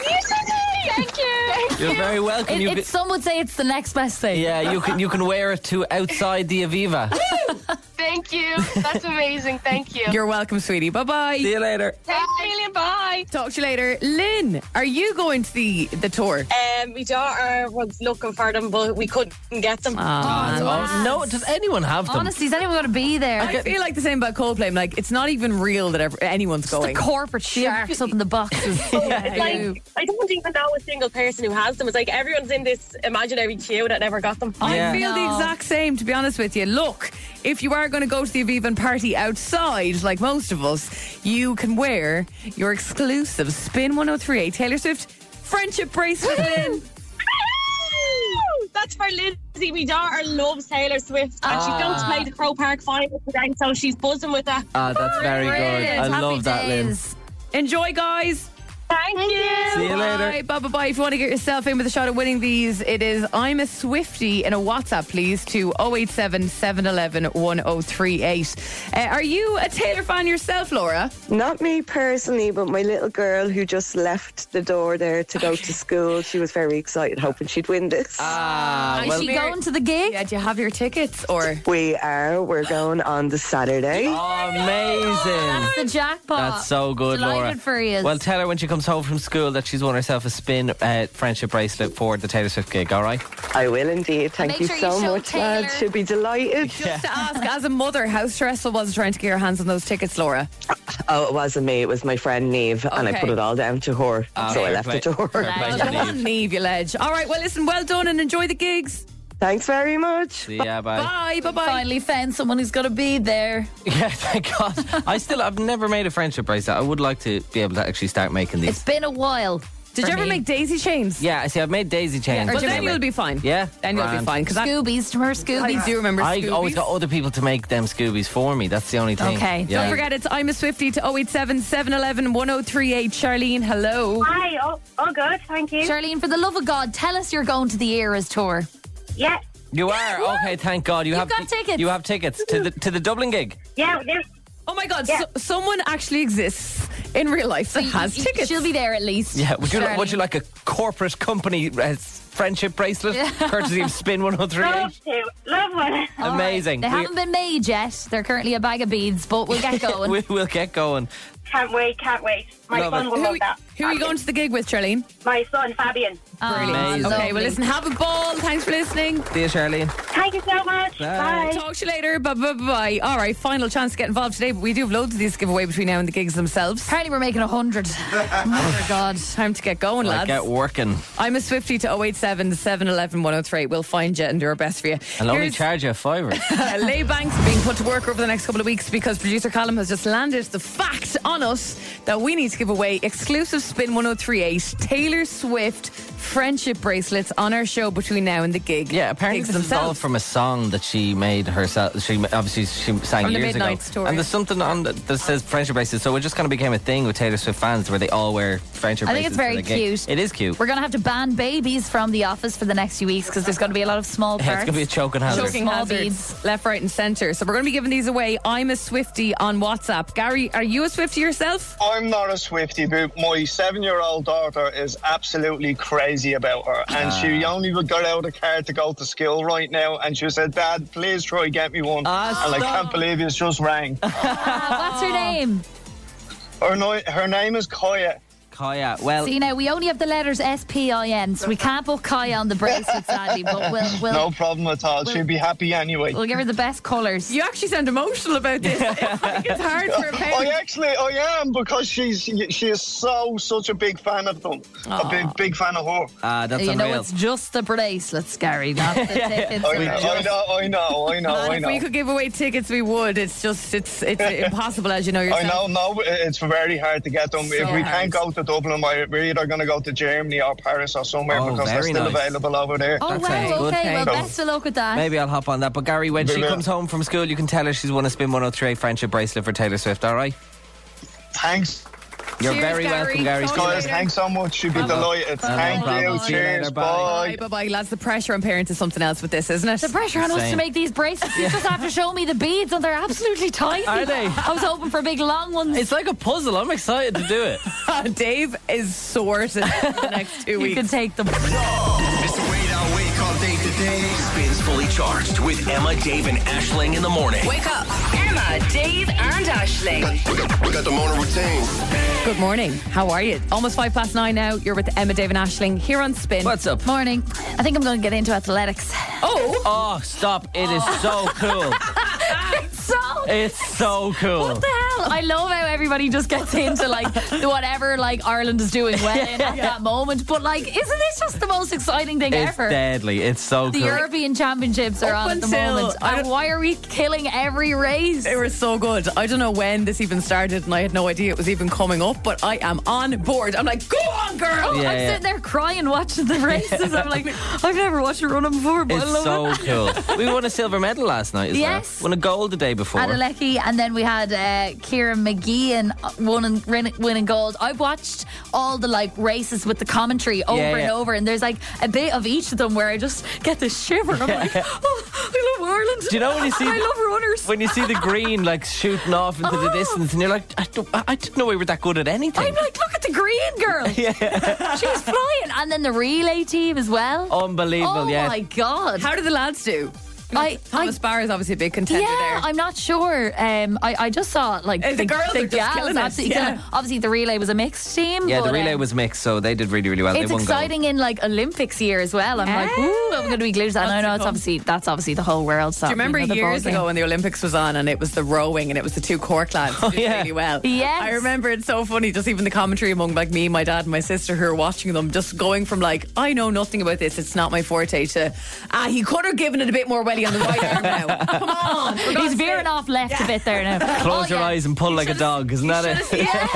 I: Thank you. Thank
D: You're very welcome.
E: It,
D: You
E: it,
D: can-
E: some would say it's the next best thing.
D: yeah, you can you can wear it to outside the Aviva.
I: Thank you. That's amazing. Thank you.
C: You're welcome, sweetie. Bye bye.
D: See you later.
I: Thanks a million. Bye.
C: Talk to you later. Lynn, are you going to the, the tour?
J: Um, my daughter was looking for them, but we couldn't get them.
D: Oh, no, does anyone have them?
E: Honestly, is anyone going to be there?
C: I feel like the same about Coldplay. I'm like, it's not even real that ever, anyone's
E: the
C: going.
E: corporate sharks up in the boxes.
J: It's like, I don't even know a single person who has them. It's like everyone's in this imaginary queue that never got them.
D: Yeah.
C: I feel the
E: No.
C: exact same, to be honest with you. Look, if you are going to go to the Aviva and party outside, like most of us, you can wear your exclusive Spin one oh three eight Taylor Swift friendship bracelet. Lynn.
J: That's for Lizzie. My daughter loves Taylor Swift, and she's going to play the Crow Park final today, so she's buzzing with that.
D: Ah, that's very good.
E: Brilliant.
D: I
E: Happy
D: love that, Lynn.
E: days.
C: Enjoy, guys.
J: Thank you.
D: See you later.
C: Bye, bye, bye, bye. If you want to get yourself in with a shot at winning these, it is I'm a Swiftie in a WhatsApp, please, to oh eight seven, seven one one, one oh three eight. Uh, are you a Taylor fan yourself, Laura?
K: Not me personally, but my little girl who just left the door there to go to school, she was very excited, hoping she'd win this.
D: Ah,
E: Is
D: well,
E: she going to the gig?
C: Yeah, do you have your tickets or?
K: We are. We're going on the Saturday.
D: amazing.
E: That's the jackpot.
D: That's so good,
E: Delighted
D: Laura.
E: for you.
D: Well, tell her when she comes home from school that she's won herself a Spin uh, friendship bracelet for the Taylor Swift gig, all right?
K: I will indeed. Thank
E: Make
K: you
E: sure you
K: so
E: show
K: much,
E: Taylor.
K: lad. She'll be delighted.
C: Just to ask, as a mother, how stressful was it trying to get your hands on those tickets, Laura?
K: Oh, it wasn't me. It was my friend Neve, and I
C: Okay.
K: put it all down to her.
D: Ah,
K: so I
D: fair
K: left
D: play.
K: it to her.
D: Fair play to
E: Nice.
D: Neve.
C: Leave you ledge. All right, well, listen, well done and enjoy the gigs.
K: Thanks very much.
D: See ya, bye.
C: Bye, bye, bye.
E: Finally found someone who's going to be there.
D: Yeah, thank God. I still, I've never made a friendship bracelet. I would like to be able to actually start making
E: It's
D: these.
E: been a while.
C: Did
E: for
C: you ever
E: me.
C: make daisy chains?
D: Yeah, I see, I've made daisy chains.
C: Well, then you'll be fine.
D: Yeah,
C: Then you'll be
D: grand.
C: fine. Because I,
E: Scoobies? Do you remember Scoobies?
C: I do remember
D: I
C: Scoobies.
D: always got other people to make them Scoobies for me. That's the only thing.
E: Okay.
D: Yeah.
C: Don't forget, it's I'm a Swiftie to oh eight seven, seven one one, one oh three eight. Charlene, hello.
L: Hi, oh, oh good, thank you.
E: Charlene, for the love of God, tell us you're going to the Eras tour.
L: Yeah,
D: You are? Okay, thank God. You
E: You've
D: have
E: got tickets.
D: You have tickets to the to the Dublin gig.
L: yeah, there's,
C: Oh my God,
L: Yeah.
C: so, someone actually exists in real life that has
E: Y- y-
C: tickets.
E: She'll be there at least.
D: Yeah, would you li- would
E: Charlene.
D: you like a corporate company uh, friendship bracelet courtesy of Spin one oh three
L: love
D: eight?
L: to, love one.
E: All
D: Amazing.
E: They
D: We're-
E: haven't been made yet. They're currently a bag of beads, but we'll get going.
D: we, we'll get going.
L: Can't wait, can't wait. My
D: Love
L: son
D: it.
L: will
C: Who,
L: love that.
C: who are you going to the gig with, Charlene?
L: My son, Fabian.
C: Brilliant.
D: Amazing.
C: Okay, well, listen, have a ball. Thanks for listening.
D: See you, Charlene.
L: Thank you so much. Bye.
C: Talk to you later. Bye bye bye. All right, final chance to get involved today, but we do have loads of these to give away between now and the gigs themselves.
E: Apparently, we're making a hundred. Oh my God.
C: Time to get going,
D: Like,
C: lads.
D: get working.
C: I'm a Swiftie to oh eight seven, seven one one, one oh three. We'll find you and do our best for you.
D: I'll only
C: Here's-
D: charge you a fiver.
C: Laybanks being put to work over the next couple of weeks because producer Callum has just landed the fact on us that we need to give away exclusive Spin one oh three eight Taylor Swift friendship bracelets on our show between now and the gig.
D: Yeah, apparently
C: gigs
D: this is all
C: themselves.
D: from a song that she made herself. She obviously she sang
C: From the
D: years ago.
C: Midnights tour.
D: And there's something on the, that says friendship bracelets, so it just kind of became a thing with Taylor Swift fans where they all wear friendship
E: I think
D: bracelets.
E: it's very
D: for their gig.
E: cute.
D: It is cute.
E: We're going to have to ban babies from the office for the next few weeks because there's going to be a lot of small
D: Yeah,
E: parts.
D: it's going to be a choking hazard.
C: Choking
E: Small
C: hazards,
E: beads.
C: left, right, and centre. So we're going to be giving these away. I'm a Swiftie on WhatsApp. Gary, are you a Swiftie yourself?
M: I'm not a Swiftie, but my seven-year-old daughter is absolutely crazy about her. And she only got out of the car to go to school right now. And she said, Dad, please try get me one.
D: Ah,
M: and I
D: stop.
M: can't believe it's just rang.
E: Ah, what's her name?
M: her, no- her name is Kaya.
D: Kaya. Well,
E: See, now we only have the letters S P I N, so we can't put Kaya on the bracelet, sadly, but we'll, we'll,
M: no problem at all.
E: we'll-
M: She'll be happy anyway.
E: we'll give her the best colours.
C: You actually sound emotional about this. I think it's hard for a
M: I
C: parent.
M: actually, I am, because she's she is so such a big fan of them. A big, big fan of her.
D: ah, that's
E: you
D: unreal.
E: know, it's just the bracelets, Gary, not the tickets.
M: I
E: or-
M: know, I know, I know, I know,
C: Man,
M: I
C: if
M: know.
C: we could give away tickets, we would. It's just, it's it's impossible, as you know
M: I
C: yourself.
M: know, no, it's very hard to get them.
C: So
M: if we
C: hard.
M: can't go to Dublin, we're either going to go to Germany or Paris or somewhere
D: Oh,
M: because they're
D: very
M: still
D: nice.
M: available over there.
E: Oh,
D: That sounds
E: wow,
D: good.
E: okay, well,
M: So-
E: best of luck with that.
D: Maybe I'll hop on that. But Gary, when she
M: Yeah.
D: comes home from school, you can tell her she's won a Spin one oh three friendship bracelet for Taylor Swift, all right?
M: Thanks.
D: You're
C: Cheers,
D: very
C: Gary.
D: welcome, Gary.
C: Talk
D: See you
C: to you
M: Guys,
D: later.
C: later.
M: thanks so much. You'll be
C: Bye-bye.
M: delighted.
C: Bye-bye.
M: Thank
C: Bye-bye.
M: you.
D: See you later.
M: Cheers.
D: Bye.
M: Bye.
C: Bye, bye, bye, lads. The pressure on parents is something else with this, isn't it?
E: The pressure on us
D: Insane.
E: to make these bracelets. You just have to show me the beads, and they're absolutely tiny.
D: Are they?
E: I was hoping for big long ones.
D: It's like a puzzle. I'm excited to do it.
C: Dave is sorted for the next two
E: you
C: weeks.
E: can take them.
F: Mister Wade, I'll wake all day today. Spins fully charged with Emma, Dave, and Ashling in the morning.
B: Wake up. Emma, Dave, and Ashling.
F: We got, we got the morning routine.
C: Good morning. How are you? Almost five past nine now. You're with Emma, Dave, and Ashling here on Spin.
D: What's up?
E: Morning. I think I'm going to get into athletics.
C: Oh,
D: Oh, stop. It is so cool.
E: So
D: It's so cool.
E: what the hell? I love how everybody just gets into like the whatever like Ireland is doing well in at that moment. But like, isn't this just the most exciting thing
D: It's
E: ever?
D: deadly. It's so
E: The
D: cool.
E: European Championships are
C: Up
E: on at the
C: until-
E: moment.
C: I
E: And
C: don't-
E: why are we killing every race?
C: they were so good. I don't know when this even started, and I had no idea it was even coming up, but I am on board. I'm like, go on, girl.
E: Oh,
D: Yeah,
E: I'm
D: yeah.
E: sitting there crying watching the races. I'm like, I've never watched a running before, but I
D: It's
E: love
D: so
E: it.
D: cool. We won a silver medal last night as
E: Yes.
D: well. Won a gold the day before.
E: Adelecki, and then we had uh, Kieran McGeehan winning, winning gold. I've watched all the like races with the commentary over
D: Yeah,
E: and
D: yeah.
E: over, and there's like a bit of each of them where I just get this shiver. I'm like, oh, I love Ireland.
D: Do you know when you see
E: I love runners.
D: when you see the green like shooting off into the
E: Oh.
D: distance, and you're like, I, don't, I didn't know we were that good at anything.
E: I'm like, look at the green girl.
D: yeah,
E: She was flying, and then the relay team as well.
D: unbelievable.
E: Oh
D: yeah,
E: my god!
C: How did the lads do?
E: I,
C: Thomas
E: I
C: Barr is obviously a big contender
E: yeah,
C: there.
E: I'm not sure. Um, I, I just saw like
C: Uh, the girls are just
E: gals
C: killing it,
E: absolutely
C: yeah.
E: killing it. Obviously, the relay was a mixed team.
D: yeah.
E: but,
D: The relay
E: um,
D: was mixed, so they did really, really well.
E: It's
D: they won
E: exciting in like Olympics year as well. I'm like,
C: Yeah.
E: ooh, I'm going to be glued to that. And I
C: Lots
E: know
C: to
E: it's
C: come.
E: obviously that's obviously the whole world. So
C: Do you remember years ago when the Olympics was on and it was the rowing and it was the two Cork lads who did
D: yeah.
C: really well?
E: Yes.
C: I remember it's so funny, just even the commentary among like me, my dad and my sister who are watching them, just going from like, I know nothing about this, it's not my forte, to, ah, he could have given it a bit more welly on the right arm now. Come on. for
E: He's
C: God's
E: veering
C: sake.
E: off left a bit there now.
D: Close
E: Oh,
D: your
E: yeah.
D: eyes and pull like a dog, isn't that it?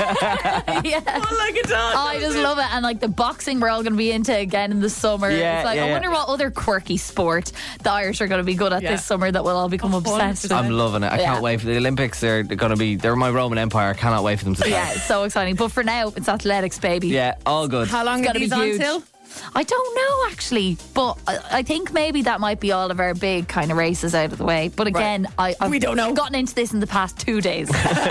E: Yeah. yeah.
C: Oh, like a dog.
E: Oh, I just love it. And like the boxing we're all going to be into again in the summer.
D: Yeah,
E: it's like,
D: yeah,
E: I
D: yeah.
E: wonder what other quirky sport the Irish are going to be good at
C: Yeah.
E: this summer that we'll all become obsessed with.
D: I'm loving it. I
E: Yeah.
D: can't wait for the Olympics. They're going to be. They're my Roman Empire. I cannot wait for them to start.
E: Yeah, it's so exciting. But for now, it's athletics, baby.
D: Yeah, all good.
C: How long
E: It's
C: are
E: gotta be
C: these on
E: huge.
C: till?
E: I don't know actually, but I, I think maybe that might be all of our big kind of races out of the way. But again, I, I've
C: We don't know.
E: gotten into this in the past two days.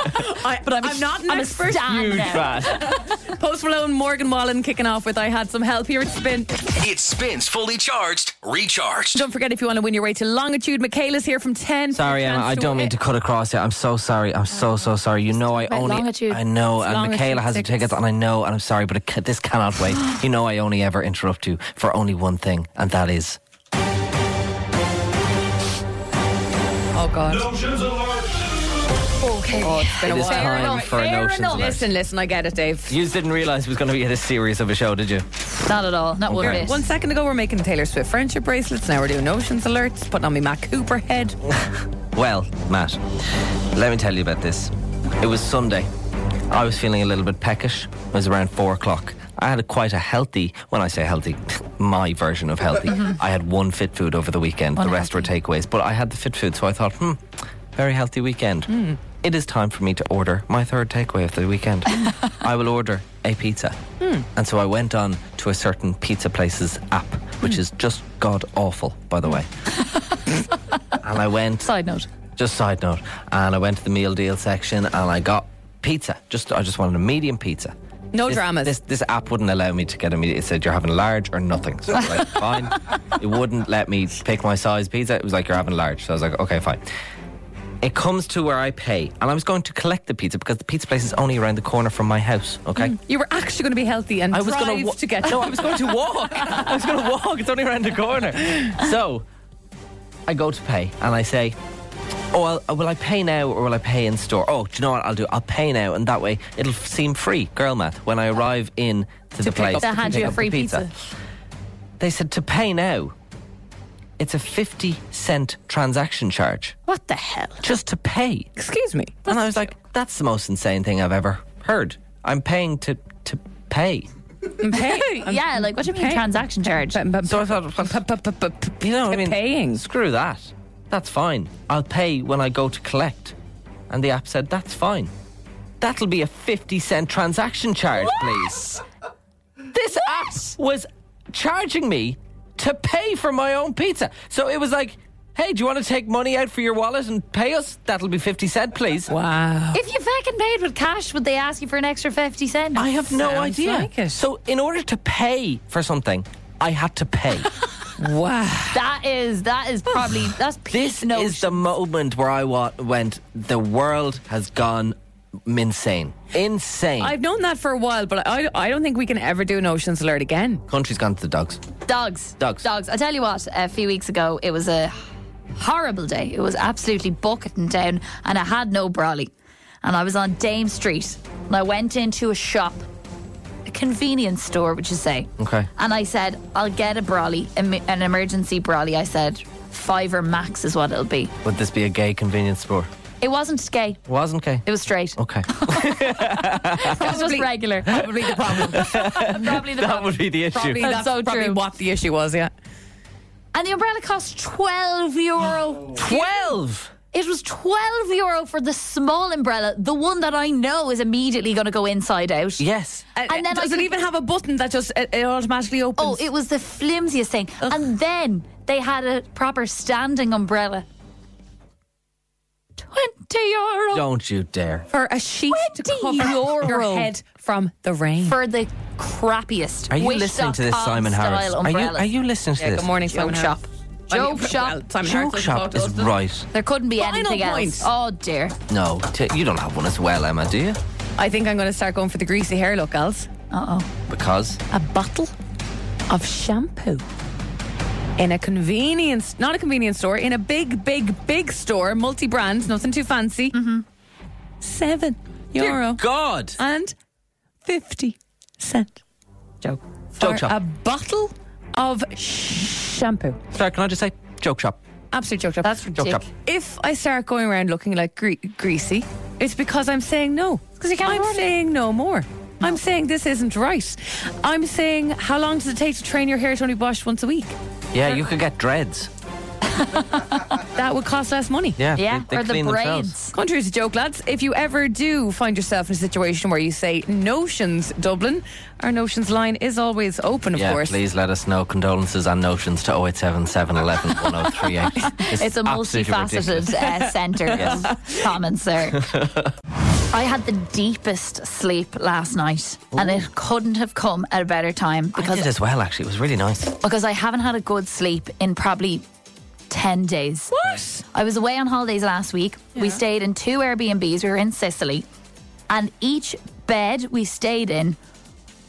C: I,
E: But I'm, a-
C: I'm not an
E: I'm a
C: expert.
E: stan
D: Huge
E: now.
D: fan.
C: Post Malone, Morgan Wallen kicking off with I Had Some Help here at Spin.
F: It spins fully charged, recharged.
C: Don't forget, if you want to win your way to Longitude, Michaela's here from ten.
D: Sorry, Emma. I don't mean to cut across you. I'm so sorry. I'm so so sorry. You know I
E: about
D: only.
E: Longitude.
D: I know,
C: It's
D: and
C: Longitude
D: Michaela has the
C: tickets.
D: tickets, and I know, and I'm sorry, but it, ca- this cannot wait. You know I only ever interrupt you for only one thing, and that is...
C: Oh, God.
F: Notions alert.
C: Okay. Oh, it's been
D: It
C: a
D: is
C: while.
D: time for a Notions alert.
C: Listen, listen, I get it, Dave.
D: You didn't realise it was going to be this serious of a show, did you?
E: Not at all. Not one
D: Okay.
E: bit.
C: One second ago, we're making Taylor Swift friendship bracelets. Now we're doing Notions alerts, putting on me Matt Cooper head.
D: Well, Matt, let me tell you about this. It was Sunday. I was feeling a little bit peckish. It was around four o'clock. I had a quite a healthy, when I say healthy, my version of healthy. I had one fit food over the weekend.
E: One
D: the rest were takeaways. But I had the fit food, so I thought, hmm, very healthy weekend.
C: Hmm.
D: It is time for me to order my third takeaway of the weekend. I will order a pizza.
C: Hmm.
D: And so I went on to a certain pizza place's app, which is just god awful, by the way. And I went...
E: Side note.
D: Just side note. And I went to the meal deal section and I got pizza. Just I just wanted a medium pizza.
C: No
D: this,
C: dramas.
D: This this app wouldn't allow me to get a medium. It said you're having a large or nothing. So I was like, fine. It wouldn't let me pick my size pizza. It was like, you're having large. So I was like, okay, fine. It comes to where I pay. And I was going to collect the pizza because the pizza place is only around the corner from my house. Okay?
C: You were actually going to be healthy and
D: I was
C: drive
D: gonna wa-
C: to get...
D: No, I was going to walk. I was going to walk. It's only around the corner. So I go to pay and I say, oh, I'll, will I pay now or will I pay in store? Oh, do you know what I'll do? I'll pay now, and that way it'll seem free. Girl math. When I arrive in to, the
C: pick
D: place,
C: up-
E: They
D: to
E: hand
D: pick
E: you a
D: up the
E: free pizza.
D: They said to pay now, it's a fifty cent transaction charge
E: What the hell?
D: just to pay.
C: Excuse me.
D: And I was like, that's the most insane thing I've ever heard. I'm paying to to pay.
C: I'm paying. I'm
E: Yeah, like, what do you mean
C: paying.
E: transaction charge?
C: P- p-
D: So I thought,
C: p- p- p- p-
D: you know, what I mean,
C: paying.
D: screw that. That's fine. I'll pay when I go to collect. And the app said, that's fine. That'll be a fifty cent transaction charge, please. This app was charging me to pay for my own pizza. So it was like, hey, do you want to take money out for your wallet and pay us? That'll be fifty cent, please.
C: Wow.
E: If you fucking paid with cash, would they ask you for an extra fifty cents?
D: I have no
C: Sounds
D: idea.
C: like it.
D: So in order to pay for something, I had to pay.
C: Wow.
E: That is, that is probably, that's
D: This
E: peak notion.
D: is the moment where I wa- went, the world has gone insane. Insane.
C: I've known that for a while, but I, I don't think we can ever do an Oceans Alert again.
D: Country's gone to the dogs.
E: Dogs.
D: Dogs.
E: Dogs. I tell you what, a few weeks ago, it was a horrible day. It was absolutely bucketing down, and I had no brolly. And I was on Dame Street, and I went into a shop, a convenience store, would you say?
D: Okay.
E: And I said, I'll get a brolly, em- an emergency brolly. I said, fiver max is what it'll be.
D: Would this be a gay convenience store?
E: It wasn't gay.
D: Wasn't gay?
E: It was straight.
D: Okay.
E: It was just regular.
C: Probably the problem.
E: Probably the
D: That
E: problem.
D: would be the issue.
C: Probably
E: That's
C: that's
E: so
C: probably
E: true.
C: what the issue was, yeah.
E: And the umbrella cost twelve euro.
D: Twelve!
E: It was twelve euro for the small umbrella, the one that I know is immediately going to go inside out.
D: Yes.
C: And,
E: And then I
C: does it
E: could-
C: even have a button that just it, it automatically opens?
E: Oh, it was the flimsiest thing. And then they had a proper standing umbrella. twenty euro
D: Don't you dare.
C: for a sheet to
E: twenty
C: cover
E: euro.
C: your head from the rain.
E: for the crappiest.
D: Are you
E: Wish
D: listening to this,
E: dot com
D: Simon Harris?
E: style
D: Are you,
E: umbrellas.
D: are you listening to
C: Yeah,
D: this?
C: good morning,
E: Joke
C: Simon
E: shop.
C: Harris.
E: Joke
C: Well,
E: shop.
C: Simon Harris
D: Joke
C: doesn't
D: shop
C: talk to
D: is
C: us, does he?
D: right.
E: There couldn't be
C: Final
E: anything
C: point.
E: else. Oh dear.
D: No, t- you don't have one as well, Emma, do you?
C: I think I'm going to start going for the greasy hair look, gals.
E: Uh oh.
D: Because
C: A bottle of shampoo in a convenience, not a convenience store, in a big, big, big store, multi-brand, nothing too fancy. Mm-hmm. Seven euro
D: Dear God.
C: and fifty cent.
E: Joke.
D: Joke
C: For
D: shop.
C: a bottle of shampoo.
D: Sorry, can I just say joke shop?
C: Absolute joke shop.
E: That's
D: Joke
E: ridiculous.
D: shop.
C: If I start going around looking like gre- greasy, it's because I'm saying no.
E: Because you can't
C: I'm
E: afford it.
C: saying no more. I'm saying this isn't right. I'm saying, how long does it take to train your hair to only be washed once a week?
D: Yeah, you could get dreads.
C: That would cost less money.
D: Yeah,
E: Yeah,
D: they, they
E: or the
D: clean
E: braids.
D: themselves.
C: Country is a joke, lads. If you ever do find yourself in a situation where you say Notions Dublin, our Notions line is always open, of
D: Yeah,
C: course.
D: please let us know. Condolences and notions to oh eight seven seven one one one oh three eight.
E: It's a multifaceted uh, centre of comments there. I had the deepest sleep last night, and it couldn't have come at a better time
D: I
E: because
D: did as well, actually. It was really nice.
E: because I haven't had a good sleep in probably ten days.
C: What?
E: I was away on holidays last week. We stayed in two Airbnbs. We were in Sicily, and each bed we stayed in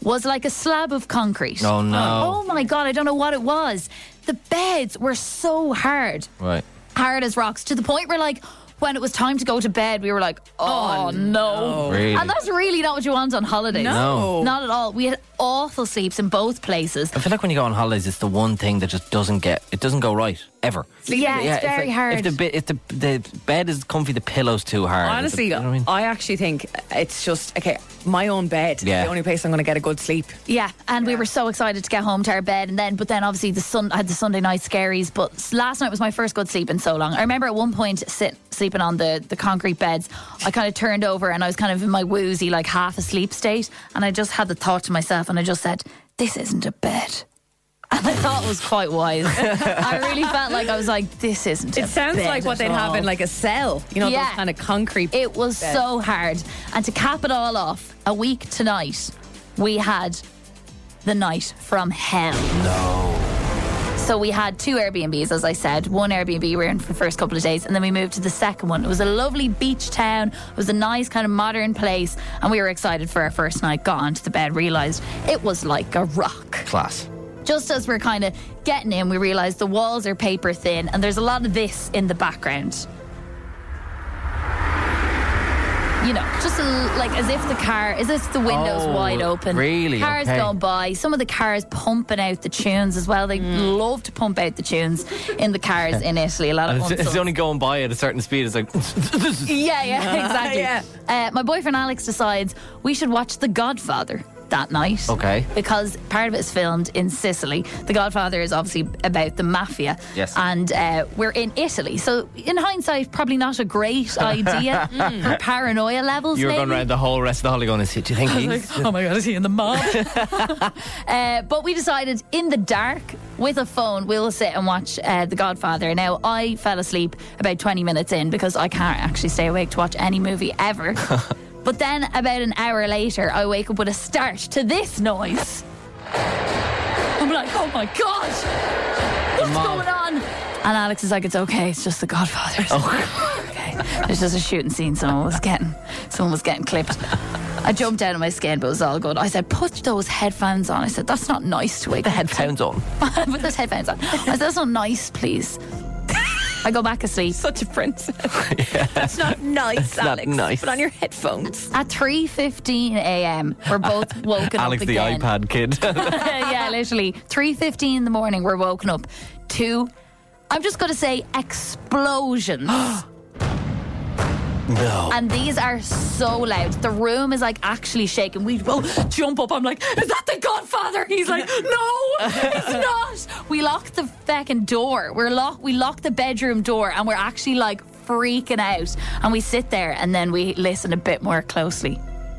E: was like a slab of concrete.
D: Oh, no.
E: Oh my God, I don't know what it was. The beds were so hard.
D: Right.
E: Hard as rocks, to the point where, like, when it was time to go to bed, we were like, oh,
C: Oh,
E: no.
C: no.
D: Really?
E: And that's really not what you want on holidays.
C: No.
E: Not at all. We had awful sleeps in both places.
D: I feel like when you go on holidays, it's the one thing that just doesn't get, it doesn't go right, ever.
E: Yeah, it's
D: if
E: very
D: it-
E: hard.
D: If the, bi- if the the bed is comfy, the pillow's too hard.
C: Honestly,
D: you know what I mean?
C: I actually think it's just, okay, my own bed.
D: Yeah.
C: The only place I'm going to get a good sleep.
E: Yeah, and we were so excited to get home to our bed, and then, but then obviously the sun, I had the Sunday night scaries. But s- last night was my first good sleep in so long. I remember at one point sit, sleeping on the, the concrete beds. I kind of turned over and I was kind of in my woozy, like half asleep state, and I just had the thought to myself, and I just said, "This isn't a bed." And I thought it was quite wise. I really felt like I was like, "This isn't."
C: It
E: a
C: sounds
E: bed
C: like what
E: at
C: they'd have
E: all.
C: in like a cell. You know,
E: Yeah.
C: those kind of concrete.
E: It was
C: beds.
E: so hard. And to cap it all off, a week tonight, we had the night from hell.
D: No.
E: So we had two Airbnbs, as I said. One Airbnb we were in for the first couple of days, and then we moved to the second one. It was a lovely beach town. It was a nice kind of modern place, and we were excited for our first night. Got onto the bed, realised it was like a rock.
D: Class.
E: Just as we're kind of getting in, we realised the walls are paper thin, and there's a lot of this in the background. You know, just a, like as if the car, as if the windows
D: Oh,
E: wide open.
D: really?
E: Cars
D: Okay.
E: going by. Some of the cars pumping out the tunes as well. They love to pump out the tunes in the cars in Italy. A lot of
D: And it's,
E: unsold-
D: it's only going by at a certain speed. It's like,
E: Yeah, yeah, exactly.
C: Yeah.
E: Uh, my boyfriend Alex decides we should watch The Godfather that night.
D: Okay.
E: Because part of it is filmed in Sicily. The Godfather is obviously about the mafia.
D: Yes.
E: And uh, we're in Italy. So, in hindsight, probably not a great idea for paranoia levels.
D: you were going
E: maybe.
D: around the whole rest of the holiday going, "Is he- do you think
E: I was
D: he's...
E: like, oh my God, is he in the mob? uh, but we decided in the dark with a phone, we'll sit and watch uh, The Godfather. Now, I fell asleep about twenty minutes in because I can't actually stay awake to watch any movie ever. But then about an hour later, I wake up with a start to this noise. I'm like, oh my God, what's
D: mob.
E: going on? And Alex is like, it's okay, it's just The Godfather.
D: Oh.
E: Okay. There's just a shooting scene. Someone was getting, someone was getting clipped. I jumped out of my skin, but it was all good. I said, put those headphones on. I said, that's not nice to wake
D: The
E: up.
D: headphones on.
E: Put those headphones on. I said, that's not nice, please. I go back asleep.
C: Such a princess. That's not nice,
D: not
C: Alex.
D: nice.
C: Put on your headphones.
E: At three fifteen a.m., we're both woken
D: Alex
E: up
D: the
E: again.
D: iPad kid.
E: Yeah, literally. three fifteen in the morning, we're woken up to, I'm just going to say, explosions.
D: No.
E: And these are so loud. The room is like actually shaking. We both jump up. I'm like, is that the Godfather? He's like, no, it's not. We lock the fucking door. We're lock. We lock the bedroom door, and we're actually like freaking out. And we sit there, and then we listen a bit more closely.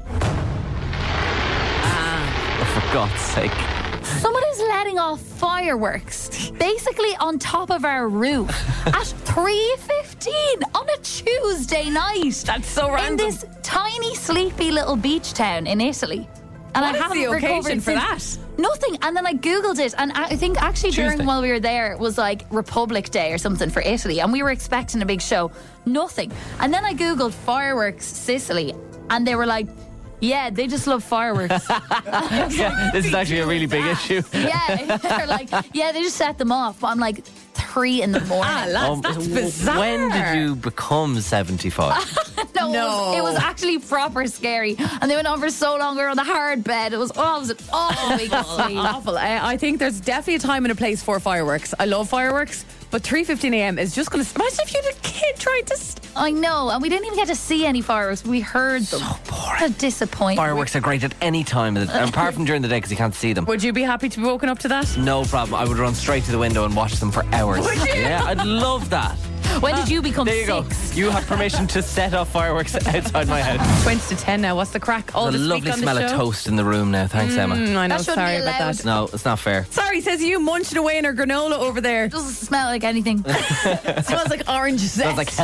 D: For God's sake.
E: Someone is letting off fireworks, basically on top of our roof at three fifteen on a Tuesday night.
C: That's so random.
E: In this tiny, sleepy little beach town in Italy. And
C: What
E: I
C: is
E: haven't
C: the occasion
E: recovered
C: for
E: since. Nothing. And then I Googled it, and I think actually
D: Tuesday.
E: during while we were there it was like Republic Day or something for Italy, and we were expecting a big show. Nothing. And then I Googled fireworks Sicily, and they were like, yeah, they just love fireworks.
D: Yeah, this is actually a really big issue.
E: Yeah, they're like, yeah, they just set them off. But I'm like, three in the morning.
C: Ah, lads,
D: Um,
C: that's
D: w-
C: bizarre.
D: When did you become seventy-five?
E: no,
C: No.
E: It, was, it was actually proper scary. And they went on for so long. We were on the hard bed. It was, oh, it was an awful week of sleep.
C: Awful. I, I think there's definitely a time and a place for fireworks. I love fireworks, but three fifteen a.m. is just going to... Imagine if you had a kid trying to... St-
E: I know. And we didn't even get to see any fireworks. We heard them. So boring. What a disappointment.
D: Fireworks are great at any time, of the- apart from during the day because you can't see them.
C: Would you be happy to be woken up to that?
D: No problem. I would run straight to the window and watch them for hours.
C: Would you?
D: Yeah, I'd love that.
E: When did you become
D: There you
E: six?
D: go. You have permission to set off fireworks outside my house.
C: twenty to ten now. What's the crack? All
D: There's a
C: this
D: lovely
C: week on
D: smell
C: the
D: of
C: show?
D: toast in the room now. Thanks, Emma.
C: Mm, I know.
E: That shouldn't
C: Sorry
E: be
C: about
E: allowed.
C: that.
D: No, it's not fair.
C: Sorry, says you munching away in her granola over there.
E: Doesn't smell like anything.
C: Smells like orange zest.
D: Smells like health.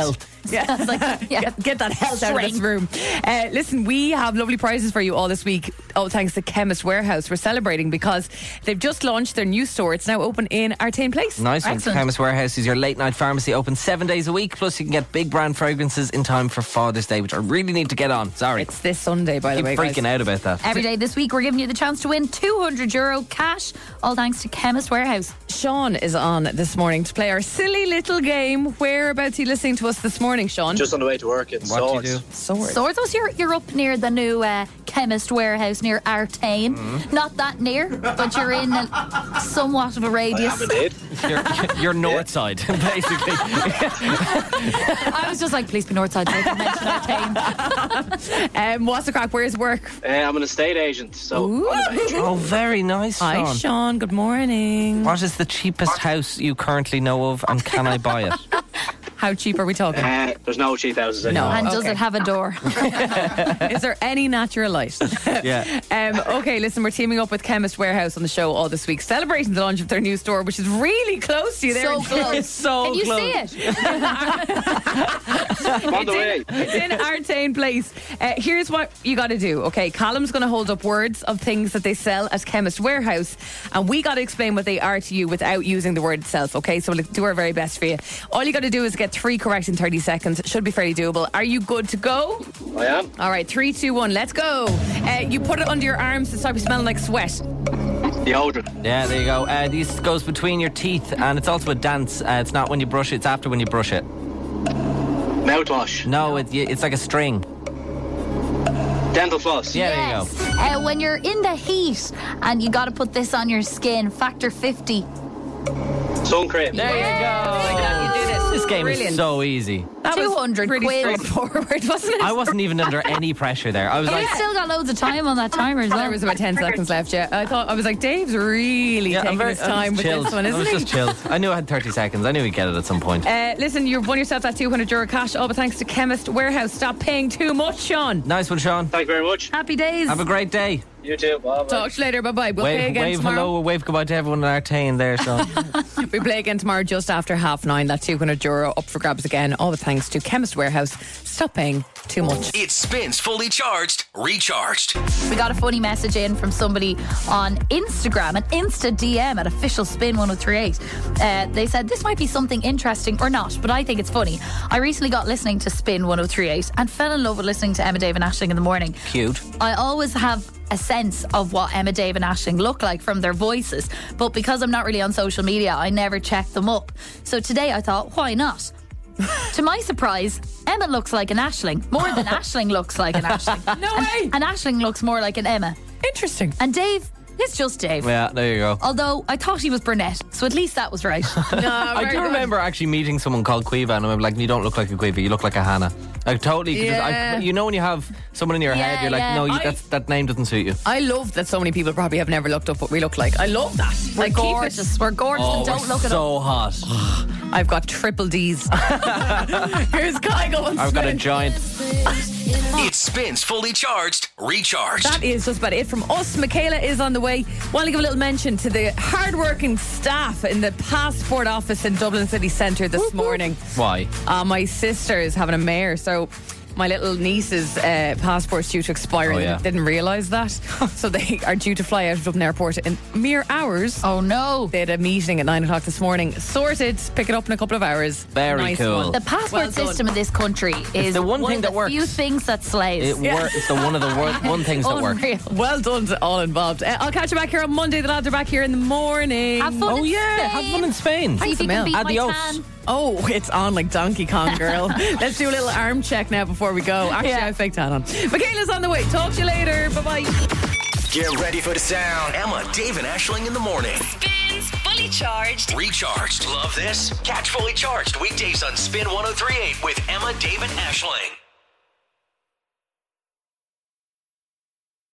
C: Yeah.
E: I was like, yeah.
C: Get, get that health out of this
E: Strength.
C: room. Uh, listen, we have lovely prizes for you all this week. Oh, thanks to Chemist Warehouse. We're celebrating because they've just launched their new store. It's now open in Artane Place.
D: Nice one.
E: Excellent.
D: Chemist Warehouse is your late night pharmacy, open seven days a week. Plus, you can get big brand fragrances in time for Father's Day, which I really need to get on. Sorry.
C: It's this Sunday, by
D: Keep
C: the way,
D: freaking
C: guys.
D: out about that.
E: Every day this week, we're giving you the chance to win two hundred euro cash, all thanks to Chemist Warehouse.
C: Sean is on this morning to play our silly little game. Whereabouts are you listening to us this morning, Sean?
N: Just on the way to work in
D: What do you
N: Swords.
D: do?
C: Swords.
E: Swords, oh, so you're, you're up near the new uh, Chemist Warehouse near Artane.
D: Mm-hmm.
E: Not that near, but you're in a, somewhat of a radius.
N: I am indeed.
D: You're, you're north side, basically.
E: I was just like, please be north side, so I can mention Artane.
C: Um, what's the crack? Where's work?
N: Uh, I'm an estate agent, so
C: Ooh.
N: on the way.
D: Oh, very nice,
C: Hi,
D: Sean.
C: Sean. Good morning.
D: What is the cheapest house you currently know of, and can I buy it?
C: How cheap are we talking?
N: Uh, there's no cheap houses anymore.
E: And does
C: Okay.
E: it have a door?
C: Is there any natural light?
D: Yeah.
C: Um, okay, listen, we're teaming up with Chemist Warehouse on the show all this week, celebrating the launch of their new store, which is really close to you. There
E: So
C: in-
E: close.
C: It's so
E: Can you
C: close.
E: see it?
N: I'm on the way.
C: It's in Artane Place. Uh, here's what you got to do, okay? Callum's going to hold up words of things that they sell at Chemist Warehouse, and we got to explain what they are to you without using the word itself, okay? So we'll do our very best for you. All you got to do is get three correct in thirty seconds. It should be fairly doable. Are you good to go?
N: I am.
C: All right, three, two, one, let's go. Uh, you put it under your arms to stop you smelling like sweat.
N: Deodorant.
D: Yeah, there you go. Uh, this goes between your teeth, and it's also a dance. Uh, it's not when you brush it, it's after when you brush it.
N: Mouthwash.
D: No, it, it's like a string.
N: Dental floss.
D: Yeah,
E: Yes.
D: there you go.
E: Uh, when you're in the heat and you got to put this on your skin, factor fifty.
N: Sun cream.
D: There you go.
C: You do this.
D: This game
C: Brilliant.
D: is so easy.
C: That was
E: two hundred
C: pretty
E: quid.
C: straightforward, wasn't it?
D: I wasn't even under any pressure there. I was
E: But
D: like,
E: you've still got loads of time on that timer as well.
C: There was about ten seconds left, yeah. I thought, I was like, Dave's really
D: yeah,
C: taking
D: I'm very
C: his time with
D: chilled.
C: this one,
D: I
C: isn't
D: was
C: he?
D: just chilled. I knew I had thirty seconds. I knew we'd get it at some point.
C: Uh, listen, you've won yourself that two hundred euro cash, all but thanks to Chemist Warehouse. Stop paying too much, Sean.
D: Nice one, Sean.
N: Thank you very much.
E: Happy days.
D: Have a great day.
N: You too. Bye.
C: Talk to you later. Bye bye. We'll play
D: Wave,
C: again
D: wave
C: tomorrow.
D: hello, wave goodbye to everyone in Artane there, Sean.
C: We play again tomorrow just after half nine. That two hundred euro up for grabs again. All the thanks to Chemist Warehouse. Stop paying too much.
F: It spins fully charged, recharged.
E: We got a funny message in from somebody on Instagram, an Insta D M at official spin one oh three eight. Uh, they said this might be something interesting or not, but I think it's funny. I recently got listening to Spin one oh three eight and fell in love with listening to Emma, Dave and Aisling in the morning.
D: Cute.
E: I always have a sense of what Emma, Dave and Aisling look like from their voices, but because I'm not really on social media, I never check them up. So today I thought, why not? To my surprise, Emma looks like an Aisling more than Aisling looks like an Aisling.
C: No way.
E: And Aisling looks more like an Emma.
C: Interesting.
E: And Dave, it's just Dave.
D: Yeah, there you go.
E: Although I thought he was brunette, so at least that was right.
C: No,
D: I
C: very
D: do
C: good.
D: remember actually meeting someone called Quiva, and I'm like, you don't look like a Quiva, you look like a Hannah. Like totally. 'cause
C: Yeah.
D: I, you know when you have someone in your
E: Yeah,
D: head, you're like,
E: yeah.
D: no, you,
C: I-
D: that's, that name doesn't suit you.
C: I love that so many people probably have never looked up what we look like. I love that.
E: We're
C: Like, keep it-
E: gorgeous. We're gorgeous and don't look it up.
D: so hot.
C: I've got triple D's. Here's Kai going
D: I've got a
C: spin.
D: giant.
F: It spins fully charged, recharged.
C: That is just about it from us. Michaela is on the way. Want to give a little mention to the hard-working staff in the passport office in Dublin City Centre this morning.
D: Why?
C: Uh, my sister is having a mare, so my little niece's uh, passport's due to expire.
D: Oh,
C: and
D: yeah.
C: they didn't realise that. So they are due to fly out of Dublin Airport in mere hours.
E: Oh no.
C: They had a meeting at nine o'clock this morning. Sorted. Pick it up in a couple of hours.
D: Very
C: Nice
D: cool.
C: one.
E: The passport
C: Well done.
E: system in this country is
D: the one
E: one
D: thing
E: of
D: that
E: the
D: works.
E: few things that slays.
D: It wor- it's the one of the wor- one things that work.
E: Unreal.
C: Well done to all involved. Uh, I'll catch you back here on Monday. The lads are back here in the morning.
E: Have fun
D: Oh
E: in
D: yeah,
E: Spain.
D: have fun in Spain.
E: See if you
C: Thanks a
E: can beat
C: mil.
E: my
D: Adios.
E: tan.
C: Oh, it's on like Donkey Kong, girl. Let's do a little arm check now before we go. Actually,
E: Yeah.
C: I have fake tan on. Michaela's on the way. Talk to you later. Bye-bye.
F: Get ready for the sound. Emma, Dave, and Aisling in the morning.
B: Spins Fully Charged.
F: Recharged. Love this? Catch Fully Charged weekdays on Spin one oh three eight with Emma, Dave, and Aisling.